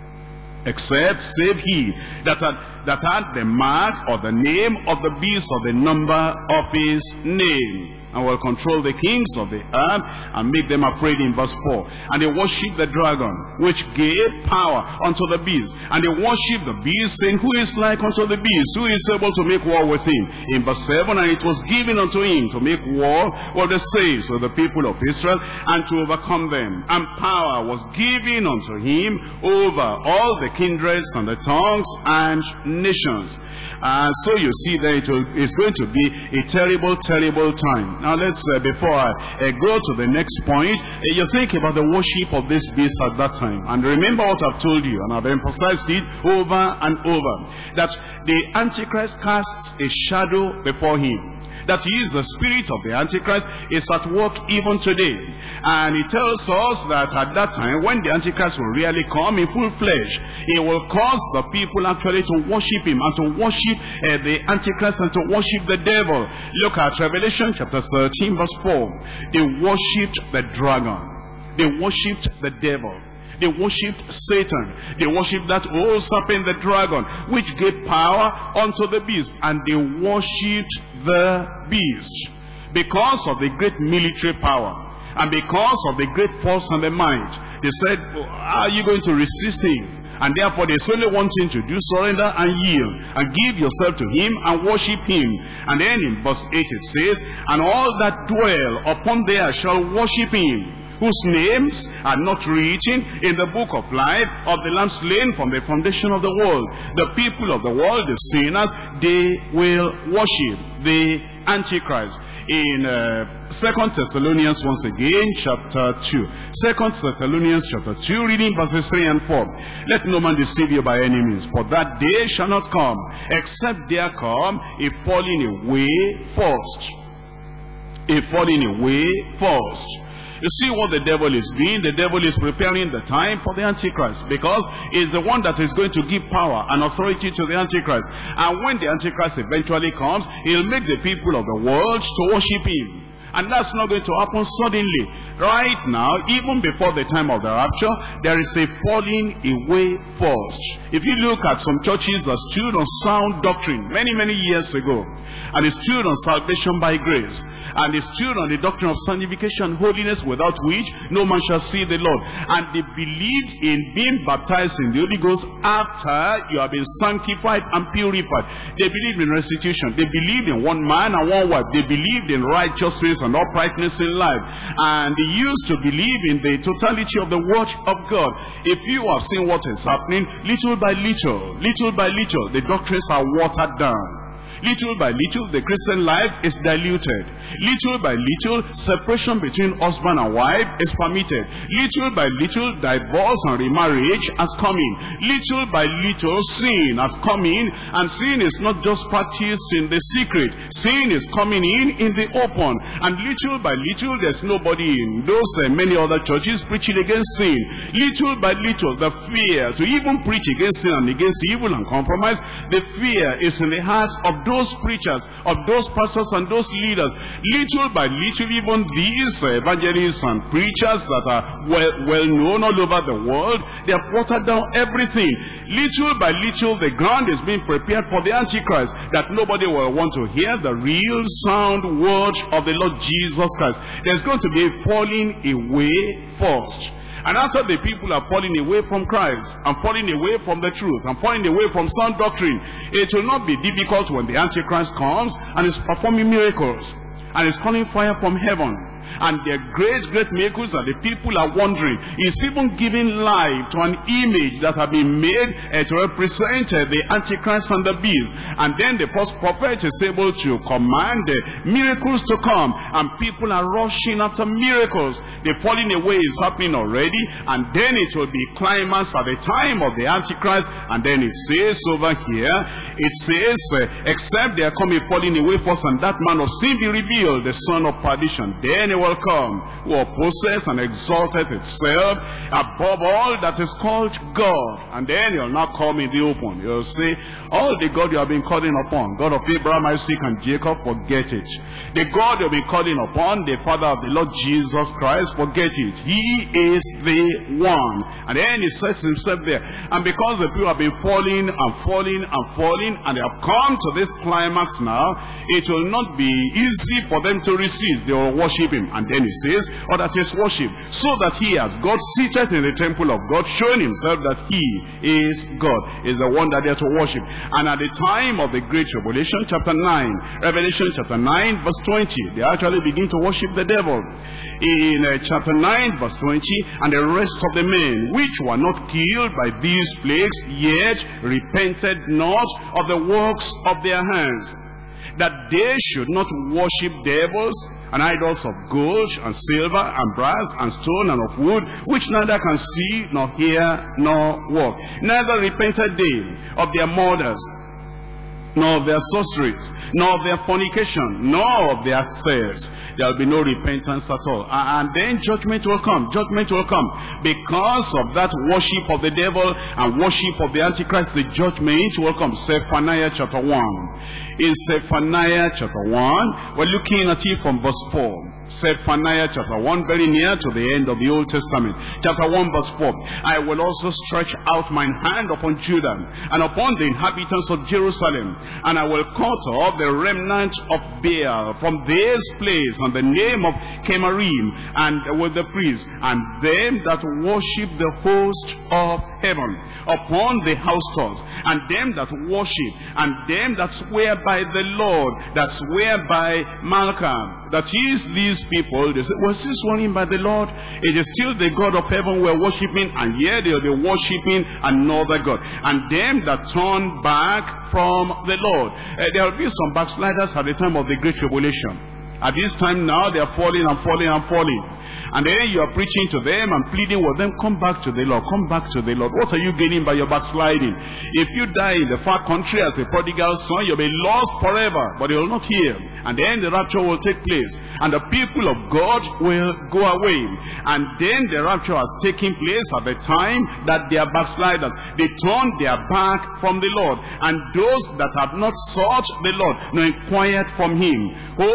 except save he that had, that had the mark or the name of the beast or the number of his name. And will control the kings of the earth and make them afraid in verse four. And they worship the dragon, which gave power unto the beast. And they worship the beast, saying, Who is like unto the beast? Who is able to make war with him? In verse seven, and it was given unto him to make war with the saints, with the people of Israel, and to overcome them. And power was given unto him over all the kindreds and the tongues and nations. And so you see that it will, it's going to be a terrible, terrible time. Now let's, uh, before I uh, go to the next point, uh, you think about the worship of this beast at that time. And remember what I've told you, and I've emphasized it over and over, that the Antichrist casts a shadow before him. That he is the spirit of the Antichrist is at work even today. And he tells us that at that time, when the Antichrist will really come in full flesh, he will cause the people actually to worship him, and to worship uh, the Antichrist, and to worship the devil. Look at Revelation chapter thirteen, verse four. They worshipped the dragon. They worshipped the devil. They worshipped Satan. They worshipped that old serpent, the dragon, which gave power unto the beast. And they worshipped the beast because of the great military power, and because of the great force and the might. They said, how are you going to resist him? And therefore they solely want him to do surrender and yield, and give yourself to him and worship him. And then in verse eight it says, And all that dwell upon there shall worship him, whose names are not written in the book of life of the Lamb slain from the foundation of the world. The people of the world, the sinners, they will worship the Antichrist. In uh, Second Thessalonians, once again, chapter two. Second Thessalonians chapter two, reading verses three and four. Let no man deceive you by any means, for that day shall not come, except there come a falling away first. A falling away first. You see what the devil is doing? The devil is preparing the time for the Antichrist, because he's the one that is going to give power and authority to the Antichrist. And when the Antichrist eventually comes, he'll make the people of the world to worship him. And that's not going to happen suddenly. Right now, even before the time of the rapture, there is a falling away first. If you look at some churches that stood on sound doctrine many, many years ago, and they stood on salvation by grace, and they stood on the doctrine of sanctification and holiness, without which no man shall see the Lord, and they believed in being baptized in the Holy Ghost after you have been sanctified and purified. They believed in restitution. They believed in one man and one wife. They believed in righteousness and uprightness in life, and they used to believe in the totality of the word of God. If you have seen what is happening, little by little, little by little, the doctrines are watered down. Little by little, the Christian life is diluted. Little by little, separation between husband and wife is permitted. Little by little, divorce and remarriage has come in. Little by little, sin has come in, and sin is not just practiced in the secret. Sin is coming in in the open. And little by little, there's nobody in those uh, many other churches preaching against sin. Little by little, the fear to even preach against sin and against evil and compromise, the fear is in the hearts of those preachers, of those pastors and those leaders. Little by little, even these uh, evangelists and preachers that are well, well known all over the world, they have watered down everything. Little by little, the ground is being prepared for the Antichrist, that nobody will want to hear the real sound word of the Lord Jesus Christ. There's going to be a falling away first. And after the people are falling away from Christ, and falling away from the truth, and falling away from sound doctrine, it will not be difficult when the Antichrist comes and is performing miracles, and is calling fire from heaven. And the great, great miracles that the people are wondering. Is even giving life to an image that has been made uh, to represent uh, the Antichrist and the beast. And then the false prophet is able to command uh, miracles to come. And people are rushing after miracles. The falling away is happening already. And then it will be climax at the time of the Antichrist. And then it says over here, it says, uh, except there come a falling away first, and that man of sin be revealed, the son of perdition. Then will come, who opposes and exalteth itself above all that is called God. And then he'll not come in the open. He'll say, all the God you have been calling upon, God of Abraham, Isaac, and Jacob, forget it. The God you've been calling upon, the Father of the Lord Jesus Christ, forget it. He is the one. And then he sets himself there. And because the people have been falling and falling and falling, and they have come to this climax now, it will not be easy for them to resist. They will worship him. And then he says, or that is worship, so that he has God seated in the temple of God, showing himself that he is God, is the one that they are to worship. And at the time of the great tribulation, chapter nine, Revelation chapter nine, verse twenty, they actually begin to worship the devil. In uh, chapter nine, verse twenty, and the rest of the men which were not killed by these plagues, yet repented not of the works of their hands, that they should not worship devils and idols of gold and silver and brass and stone and of wood, which neither can see nor hear nor walk. Neither repented they of their murders, nor of their sorceries, nor of their fornication, nor of their thefts. There will be no repentance at all. And then judgment will come. Judgment will come. Because of that worship of the devil and worship of the Antichrist, the judgment will come. Zephaniah chapter one. In Zephaniah chapter one, we're looking at it from verse four. Zephaniah chapter one, very near to the end of the Old Testament. Chapter one, verse four. I will also stretch out mine hand upon Judah and upon the inhabitants of Jerusalem, and I will cut off the remnant of Baal from this place, and the name of Chemarim, and with the priests, and them that worship the host of heaven, upon the housetops, and them that worship, and them that swear by the Lord, that swear by Malcolm. That is, these people, they say, was this sworn by the Lord? It is still the God of heaven we're worshiping, and yet they'll be worshiping another God. And them that turn back from the Lord. Uh, there will be some backsliders at the time of the Great Tribulation. At this time now, they are falling and falling and falling. And then you are preaching to them and pleading with them, come back to the Lord, come back to the Lord. What are you gaining by your backsliding? If you die in the far country as a prodigal son, you'll be lost forever, but you'll not hear. And then the rapture will take place, and the people of God will go away. And then the rapture has taken place at the time that they are backsliders. They turn their back from the Lord. And those that have not sought the Lord, nor inquired from him, hold thy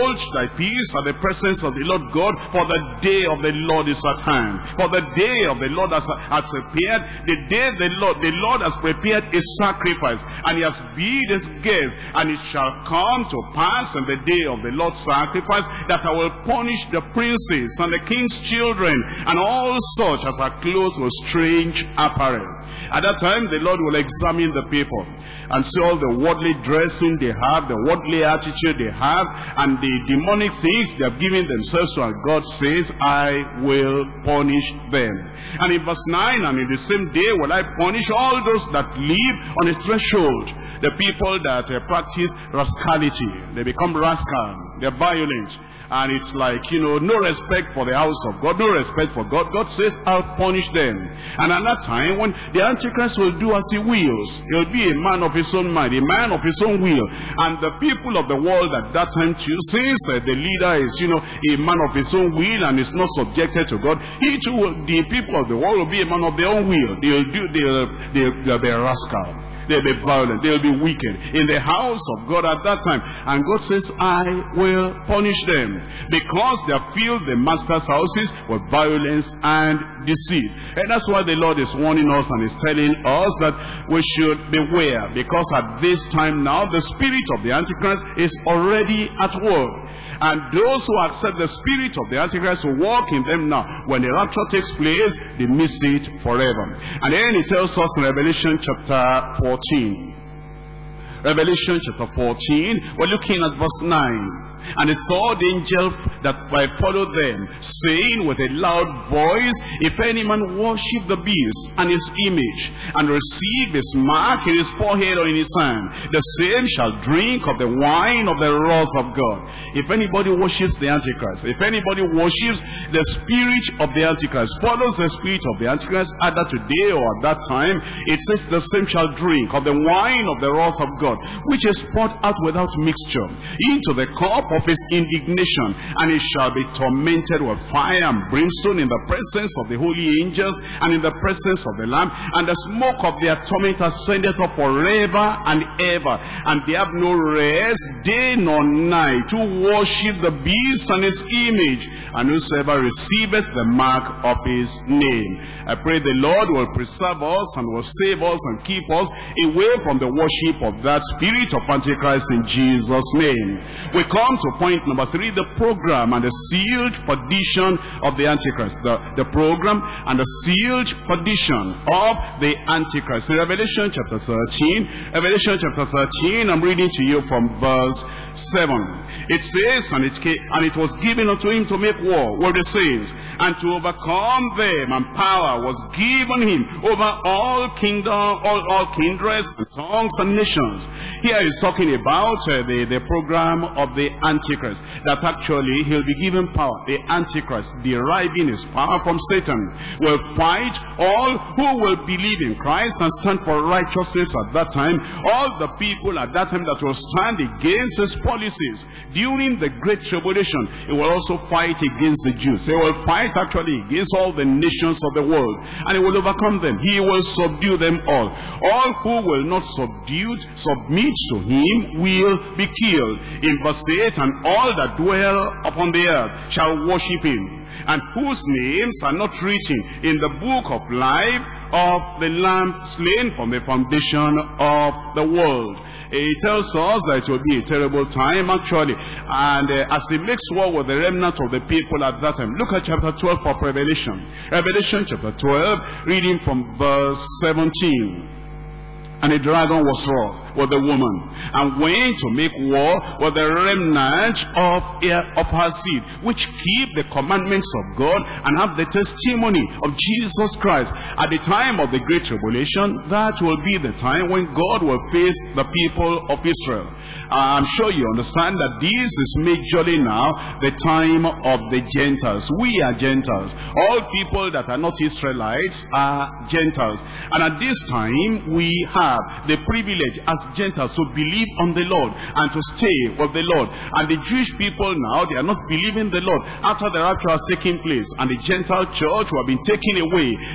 peace at the presence of the Lord God, for the day of the Lord is at hand. For the day of the Lord has, has prepared, the day the Lord, the Lord has prepared a sacrifice, and he has bid his guest, and it shall come to pass in the day of the Lord's sacrifice, that I will punish the princes and the king's children, and all such as are clothed with strange apparel. At that time the Lord will examine the people and see all the worldly dressing they have, the worldly attitude they have, and the demonic things they have given themselves to, and God says, I will punish them. And in verse nine, and in the same day will I punish all those that live on the threshold, the people that uh, practice rascality. They become rascal, they're violent, and it's like, you know, no respect for the house of God, no respect for God. God says, I'll punish them. And at that time, when the Antichrist will do as he wills, he'll be a man of his own mind, a man of his own will. And the people of the world at that time too, since uh, the leader is, you know, a man of his own will and is not subjected to God, he too, will, the people of the world will be a man of their own will. They'll do, they'll, they'll, they'll be a rascal. They'll be violent, they'll be wicked in the house of God at that time. And God says, I will punish them, because they have filled the master's houses with violence and deceit. And that's why the Lord is warning us and is telling us that we should beware, because at this time now the spirit of the Antichrist is already at work. And those who accept the spirit of the Antichrist will walk in them now. When the rapture takes place, they miss it forever. And then he tells us in Revelation chapter fourteen. Revelation chapter fourteen, we're looking at verse nine. And the third angel that followed them, saying with a loud voice, if any man worship the beast and his image, and receive his mark in his forehead or in his hand, the same shall drink of the wine of the wrath of God. If anybody worships the Antichrist, if anybody worships the spirit of the Antichrist, follows the spirit of the Antichrist, either today or at that time, it says the same shall drink of the wine of the wrath of God, which is poured out without mixture into the cup of his indignation, and he shall be tormented with fire and brimstone in the presence of the holy angels and in the presence of the Lamb, and the smoke of their torment ascendeth up forever and ever, and they have no rest day nor night to worship the beast and his image, and whosoever receiveth the mark of his name. I pray the Lord will preserve us and will save us and keep us away from the worship of that spirit of Antichrist in Jesus' name. We come to point number three, the program and the sealed perdition of the Antichrist. The, the program and the sealed perdition of the Antichrist. In Revelation chapter thirteen, Revelation chapter thirteen, I'm reading to you from verse seven. It says, and it, came, and it was given unto him to make war with the saints, and to overcome them, and power was given him over all kingdom, all, all kindreds, and tongues, and nations. Here he's talking about uh, the, the program of the Antichrist, that actually he'll be given power. The Antichrist, deriving his power from Satan, will fight all who will believe in Christ and stand for righteousness at that time. All the people at that time that will stand against his policies during the Great Tribulation. He will also fight against the Jews. He will fight actually against all the nations of the world, and he will overcome them. He will subdue them all. All who will not subdue, submit to him will be killed. In verse eight, and all that dwell upon the earth shall worship him, and whose names are not written in the book of life of the Lamb slain from the foundation of the world. It tells us that it will be a terrible time actually, and uh, as he makes war with the remnant of the people at that time. Look at chapter twelve of Revelation. Revelation chapter twelve, reading from verse seventeen. And the dragon was wroth with the woman, and went to make war with the remnant of, of her seed, which keep the commandments of God and have the testimony of Jesus Christ. At the time of the Great Tribulation, that will be the time when God will face the people of Israel. I'm sure you understand that this is majorly now the time of the Gentiles. We are Gentiles. All people that are not Israelites are Gentiles. And at this time, we have the privilege as Gentiles to believe on the Lord and to stay with the Lord. And the Jewish people now, they are not believing the Lord after the rapture has taken place, and the Gentile church who have been taken away. Then they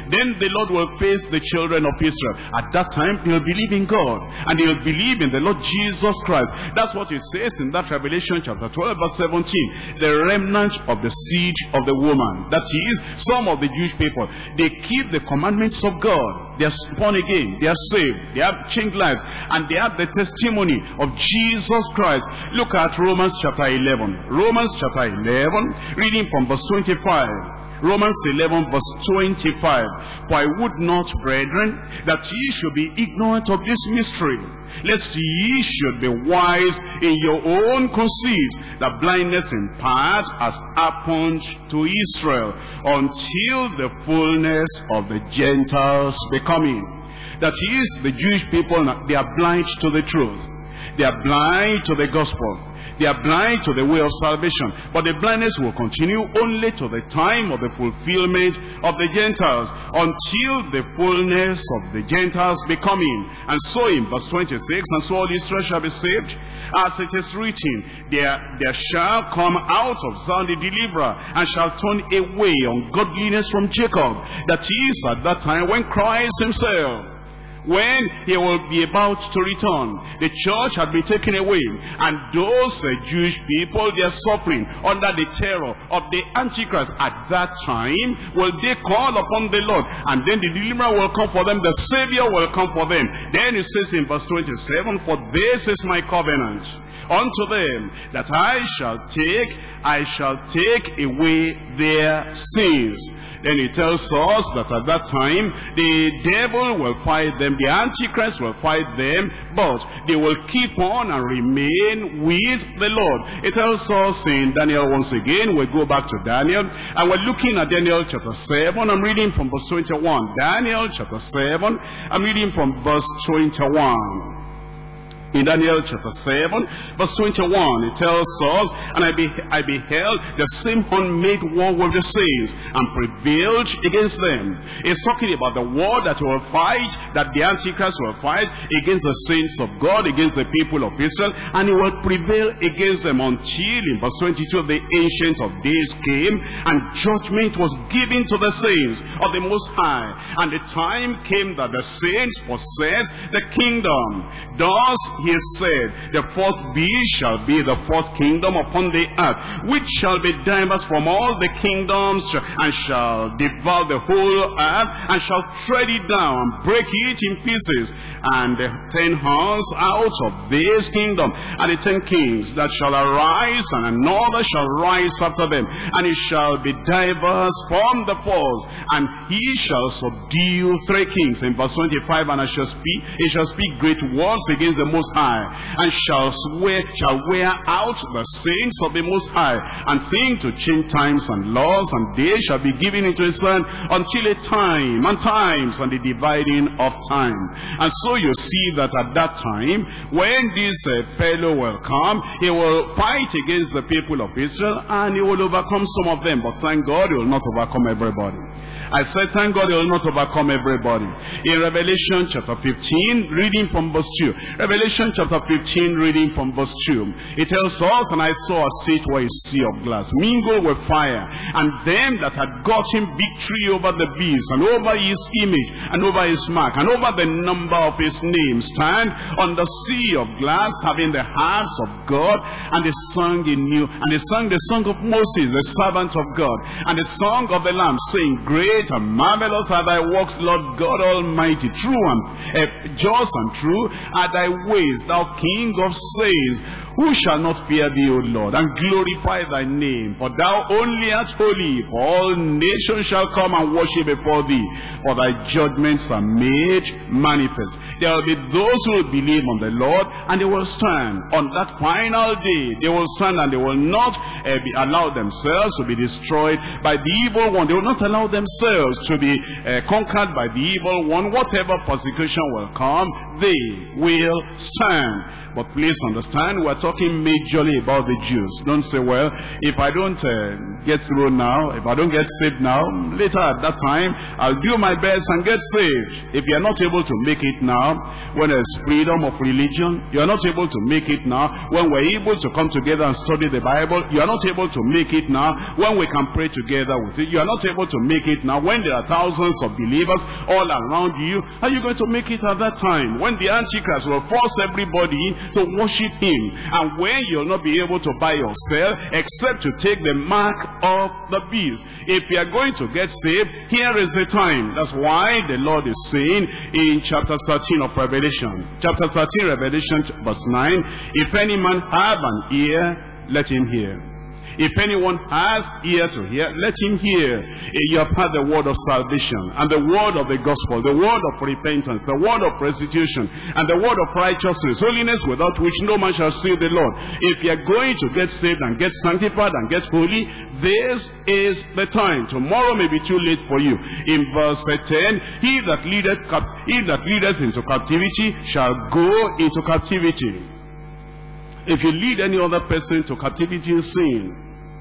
the Lord will face the children of Israel. At that time, they'll believe in God, and they'll believe in the Lord Jesus Christ. That's what it says in that Revelation chapter twelve, verse seventeen. The remnant of the seed of the woman. That is, some of the Jewish people, they keep the commandments of God. They are born again, they are saved, they have changed lives, and they have the testimony of Jesus Christ. Look at Romans chapter eleven. Romans chapter eleven, reading from verse twenty-five. Romans eleven verse twenty-five. For I would not, brethren, that ye should be ignorant of this mystery, lest ye should be wise in your own conceits, that blindness in part has happened to Israel, until the fullness of the Gentiles be coming. That is, the Jewish people, they are blind to the truth. They are blind to the gospel. They are blind to the way of salvation. But the blindness will continue only to the time of the fulfillment of the Gentiles, until the fullness of the Gentiles be coming. And so in verse twenty-six, and so all Israel shall be saved, as it is written, there, there shall come out of Zion the deliverer, and shall turn away ungodliness from Jacob. That is, at that time when Christ himself, when he will be about to return, the church had been taken away, and those uh, Jewish people, they are suffering under the terror of the Antichrist. At that time will they call upon the Lord, and then the deliverer will come for them, the Savior will come for them. Then it says in verse twenty-seven, for this is my covenant unto them, that I shall take, I shall take away their sins. Then he tells us that at that time, the devil will fight them, the Antichrist will fight them, but they will keep on and remain with the Lord. It tells us in Daniel once again. We'll go back to Daniel, and we're looking at Daniel chapter seven. I'm reading from verse twenty-one. Daniel chapter seven, I'm reading from verse twenty-one. In Daniel chapter seven, verse twenty-one, it tells us, and I, be, I beheld the same horn made war with the saints, and prevailed against them. It's talking about the war that will fight, that the Antichrist will fight against the saints of God, against the people of Israel, and he will prevail against them until, in verse twenty-two, the Ancient of Days came, and judgment was given to the saints of the Most High. And the time came that the saints possessed the kingdom. Thus he said, the fourth beast shall be the fourth kingdom upon the earth, which shall be diverse from all the kingdoms, and shall devour the whole earth, and shall tread it down, and break it in pieces. And the ten horns out of this kingdom, and the ten kings that shall arise, and another shall rise after them, and it shall be diverse from the first, and he shall subdue three kings. In verse twenty-five, and I shall speak, he shall speak great words against the Most High, and shall swear, shall wear out the saints of the Most High, and think to change times and laws, and they shall be given into his hand until a time and times and the dividing of time. And so you see that at that time, when this uh, fellow will come, he will fight against the people of Israel, and he will overcome some of them. But thank God, he will not overcome everybody. I said, thank God, he will not overcome everybody. In Revelation chapter fifteen, reading from verse two. Revelation chapter fifteen, reading from verse two. It tells us, and I saw a seat where a sea of glass, mingled with fire, and them that had gotten victory over the beast, and over his image, and over his mark, and over the number of his name, stand on the sea of glass, having the harps of God, and they sung a new, and they sang the song of Moses, the servant of God, and the song of the Lamb, saying, great and marvelous are thy works, Lord God Almighty. True and uh, just and true are thy ways, thou King of saints. Who shall not fear thee, O Lord, and glorify thy name? For thou only art holy, for all nations shall come and worship before thee, for thy judgments are made manifest. There will be those who will believe on the Lord, and they will stand on that final day. They will stand, and they will not uh, be, allow themselves to be destroyed by the evil one. They will not allow themselves to be uh, conquered by the evil one. Whatever persecution will come, they will stand. But please understand, we're talking majorly about the Jews. Don't say, well, if I don't uh, get through now, if I don't get saved now, later at that time, I'll do my best and get saved. If you're not able to make it now, when there's freedom of religion, you're not able to make it now. When we're able to come together and study the Bible, you're not able to make it now. When we can pray together with it, you're not able to make it now. When there are thousands of believers all around you, are you going to make it at that time? When the Antichrist will force everybody to worship him, and when you'll not be able to buy or sell except to take the mark of the beast. If you are going to get saved, here is the time. That's why the Lord is saying in chapter thirteen of Revelation, chapter thirteen, Revelation verse nine, if any man have an ear, let him hear. If anyone has ear to hear, let him hear. You have heard the word of salvation, and the word of the gospel, the word of repentance, the word of restitution, and the word of righteousness, holiness without which no man shall see the Lord. If you are going to get saved and get sanctified and get holy, this is the time. Tomorrow may be too late for you. In verse ten, he that leadeth, he that leadeth into captivity shall go into captivity. If you lead any other person to captivity in sin,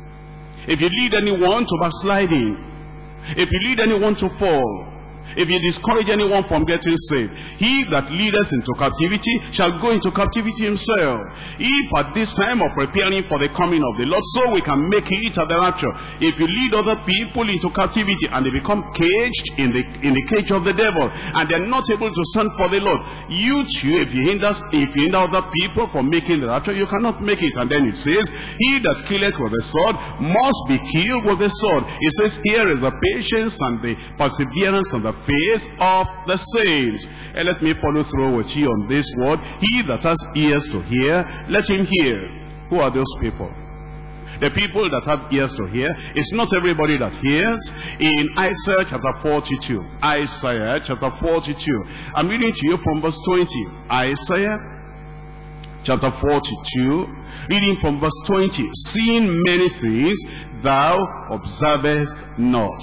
if you lead anyone to backsliding, if you lead anyone to fall, if you discourage anyone from getting saved, he that leadeth into captivity shall go into captivity himself. If at this time of preparing for the coming of the Lord, so we can make it at the rapture, if you lead other people into captivity and they become caged in the in the cage of the devil, and they're not able to stand for the Lord, you too, if you hinder if you hinder other people from making the rapture, you cannot make it. And then it says, he that killeth with the sword must be killed with the sword. It says, here is the patience and the perseverance and the faith of the saints. And let me follow through with you on this word. He that has ears to hear, let him hear. Who are those people? The people that have ears to hear. It's not everybody that hears. In Isaiah chapter forty-two, Isaiah chapter forty-two, I'm reading to you from verse twenty. Isaiah chapter forty-two, reading from verse twenty. Seeing many things thou observest not,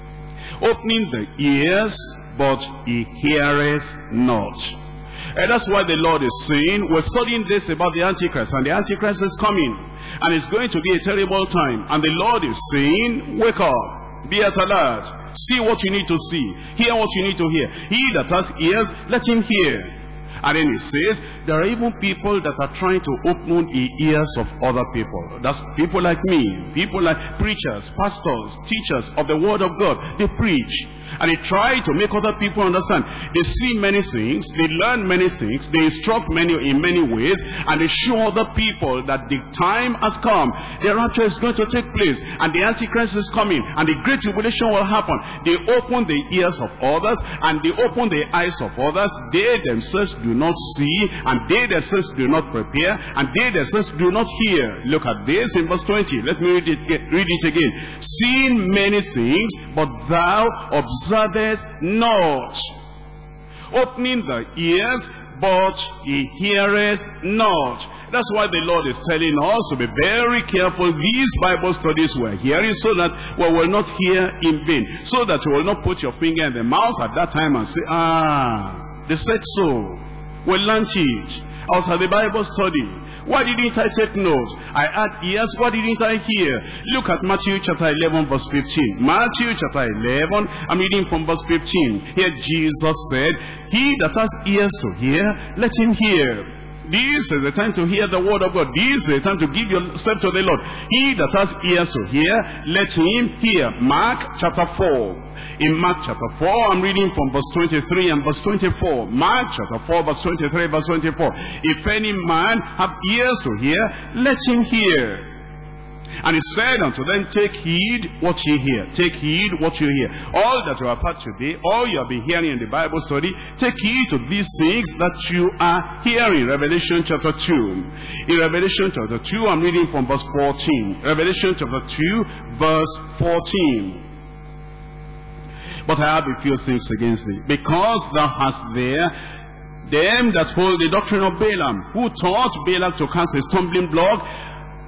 opening the ears, but he heareth not. And that's why the Lord is saying, we're studying this about the Antichrist, and the Antichrist is coming, and it's going to be a terrible time. And the Lord is saying, wake up, be at alert, see what you need to see, hear what you need to hear. He that has ears, let him hear. And then he says, there are even people that are trying to open the ears of other people. That's people like me, people like preachers, pastors, teachers of the word of God. They preach, and they try to make other people understand. They see many things, they learn many things, they instruct many in many ways, and they show other people that the time has come. The rapture is going to take place, and the Antichrist is coming, and the great tribulation will happen. They open the ears of others, and they open the eyes of others. They themselves do not see, and they themselves do not prepare, and they themselves do not hear. Look at this in verse twenty. Let me read it, read it again. Seeing many things, but thou observest not, opening the ears, but he heareth not. That's why the Lord is telling us to be very careful. These Bible studies we're hearing, so that we will not hear in vain, so that you will not put your finger in the mouth at that time and say, ah, they said so. We learned it. I was at the Bible study. Why didn't I take notes? I had ears. Why didn't I hear? Look at Matthew chapter eleven verse fifteen. Matthew chapter eleven, I'm reading from verse fifteen. Here Jesus said, he that has ears to hear, let him hear. This is the time to hear the word of God. This is the time to give yourself to the Lord. He that has ears to hear, let him hear. Mark chapter four. In Mark chapter four, I'm reading from verse twenty-three and verse twenty-four. Mark chapter four, verse twenty-three, verse twenty-four. If any man have ears to hear, let him hear. And he said unto them, take heed what ye hear. Take heed what you hear. All that you have heard today, all you have been hearing in the Bible study, take heed to these things that you are hearing. Revelation chapter two. In Revelation chapter two, I'm reading from verse fourteen. Revelation chapter two, verse fourteen. But I have a few things against thee, because thou hast there them that hold the doctrine of Balaam, who taught Balak to cast a stumbling block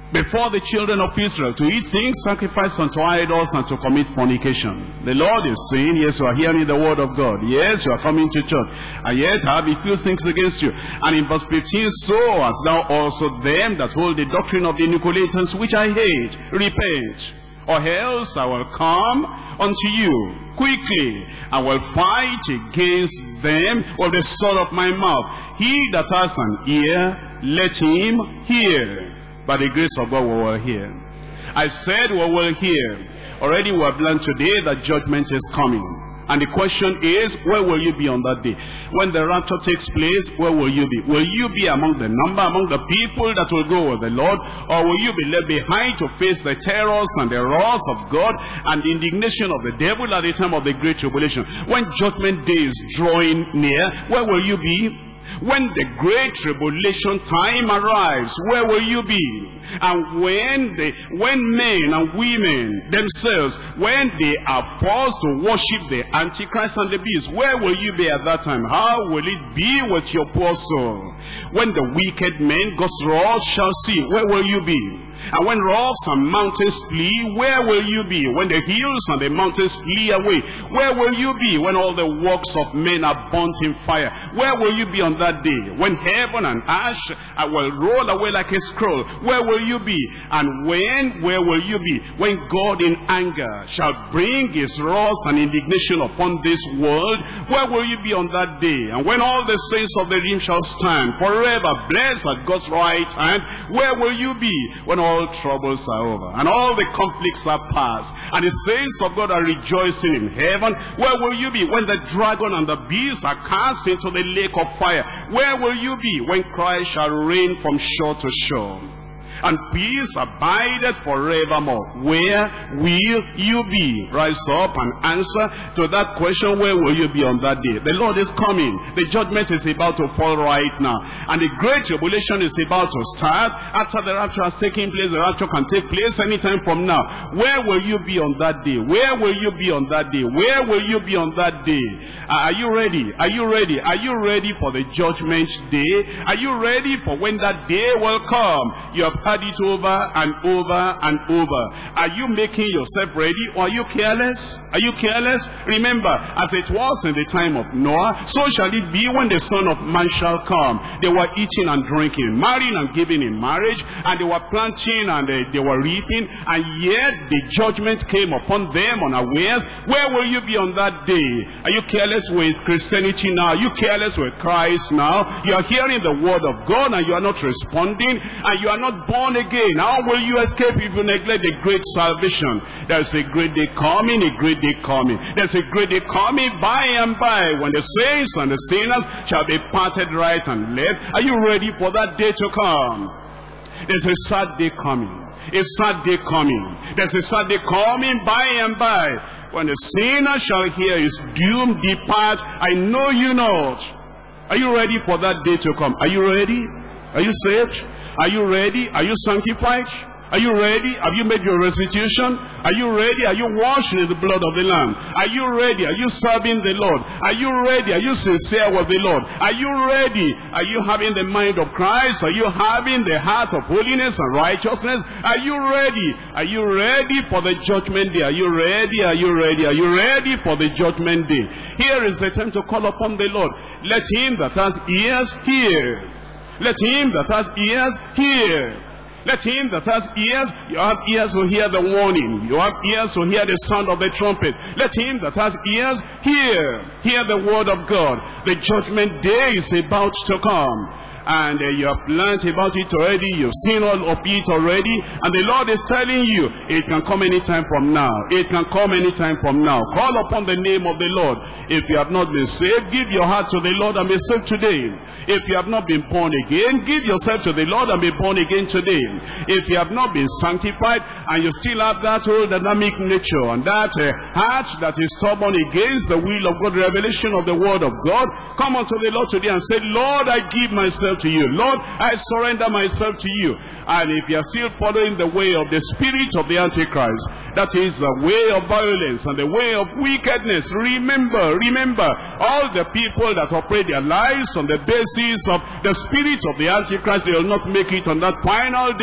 before the children of Israel to eat things sacrificed unto idols and to commit fornication. The Lord is saying, yes, you are hearing the word of God. Yes, you are coming to church. And yet I have a few things against you. And in verse fifteen, so hast thou also them that hold the doctrine of the Nicolaitans, which I hate. Repent, or else I will come unto you quickly, and will fight against them with the sword of my mouth. He that has an ear, let him hear. By the grace of God we will hear. I said we will hear. Already we have learned today that judgment is coming. And the question is, where will you be on that day? When the rapture takes place, where will you be? Will you be among the number, among the people that will go with the Lord? Or will you be left behind to face the terrors and the wrath of God and the indignation of the devil at the time of the great tribulation? When judgment day is drawing near, where will you be? When the great tribulation time arrives, where will you be? And when the when men and women themselves, when they are forced to worship the Antichrist and the beast, where will you be at that time? How will it be with your poor soul? When the wicked men God's wrath shall see, where will you be? And when rocks and mountains flee, where will you be? When the hills and the mountains flee away, where will you be? When all the works of men are burnt in fire, where will you be on that day? When heaven and ash will roll away like a scroll, where will you be? And when, where will you be? When God in anger shall bring his wrath and indignation upon this world, where will you be on that day? And when all the saints of the redeemed shall stand forever blessed at God's right hand, where will you be? When all troubles are over and all the conflicts are past and the saints of God are rejoicing in heaven, where will you be? When the dragon and the beast are cast into the lake of fire, where will you be? When Christ shall reign from shore to shore and peace abideth forevermore, where will you be? Rise up and answer to that question. Where will you be on that day? The Lord is coming. The judgment is about to fall right now, and the great tribulation is about to start. After the rapture has taken place, the rapture can take place anytime from now. Where will you be on that day? Where will you be on that day? Where will you be on that day? Are you ready? Are you ready? Are you ready for the judgment day? Are you ready for when that day will come? You have had it over and over and over. Are you making yourself ready, or are you careless? Are you careless? Remember, as it was in the time of Noah, so shall it be when the Son of Man shall come. They were eating and drinking, marrying and giving in marriage, and they were planting and they, they were reaping, and yet the judgment came upon them unawares. Where will you be on that day? Are you careless with Christianity now? Are you careless with Christ now? You are hearing the word of God and you are not responding, and you are not born again. How will you escape if you neglect the great salvation? There's a great day coming, a great day coming. There's a great day coming by and by, when the saints and the sinners shall be parted right and left. Are you ready for that day to come? There's a sad day coming. A sad day coming. There's a sad day coming by and by, when the sinner shall hear his doom, depart, I know you not. Are you ready for that day to come? Are you ready? Are you saved? Are you ready? Are you sanctified? Are you ready? Have you made your restitution? Are you ready? Are you washed in the blood of the Lamb? Are you ready? Are you serving the Lord? Are you ready? Are you sincere with the Lord? Are you ready? Are you having the mind of Christ? Are you having the heart of holiness and righteousness? Are you ready? Are you ready for the judgment day? Are you ready? Are you ready? Are you ready for the judgment day? Here is the time to call upon the Lord. Let him that has ears hear. Let him that has ears hear. Let him that has ears, you have ears to hear the warning. You have ears to hear the sound of the trumpet. Let him that has ears hear. Hear the word of God. The judgment day is about to come. And uh, you have learned about it already. You've seen all of it already. And the Lord is telling you, it can come anytime from now. It can come anytime from now. Call upon the name of the Lord. If you have not been saved, give your heart to the Lord and be saved today. If you have not been born again, give yourself to the Lord and be born again today. If you have not been sanctified and you still have that old Adamic nature and that uh, heart that is stubborn against the will of God, revelation of the word of God, come unto the Lord today and say, Lord, I give myself to you. Lord, I surrender myself to you. And if you are still following the way of the spirit of the Antichrist, that is the way of violence and the way of wickedness, remember, remember, all the people that operate their lives on the basis of the spirit of the Antichrist, they will not make it on that final day.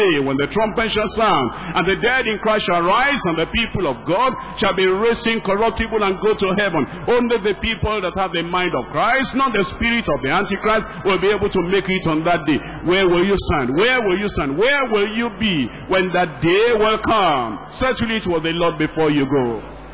day when the trumpet shall sound, and the dead in Christ shall rise, and the people of God shall be raised incorruptible and go to heaven. Only the people that have the mind of Christ, not the spirit of the Antichrist, will be able to make it on that day. Where will you stand? Where will you stand? Where will you be when that day will come? Settle it with the Lord before you go.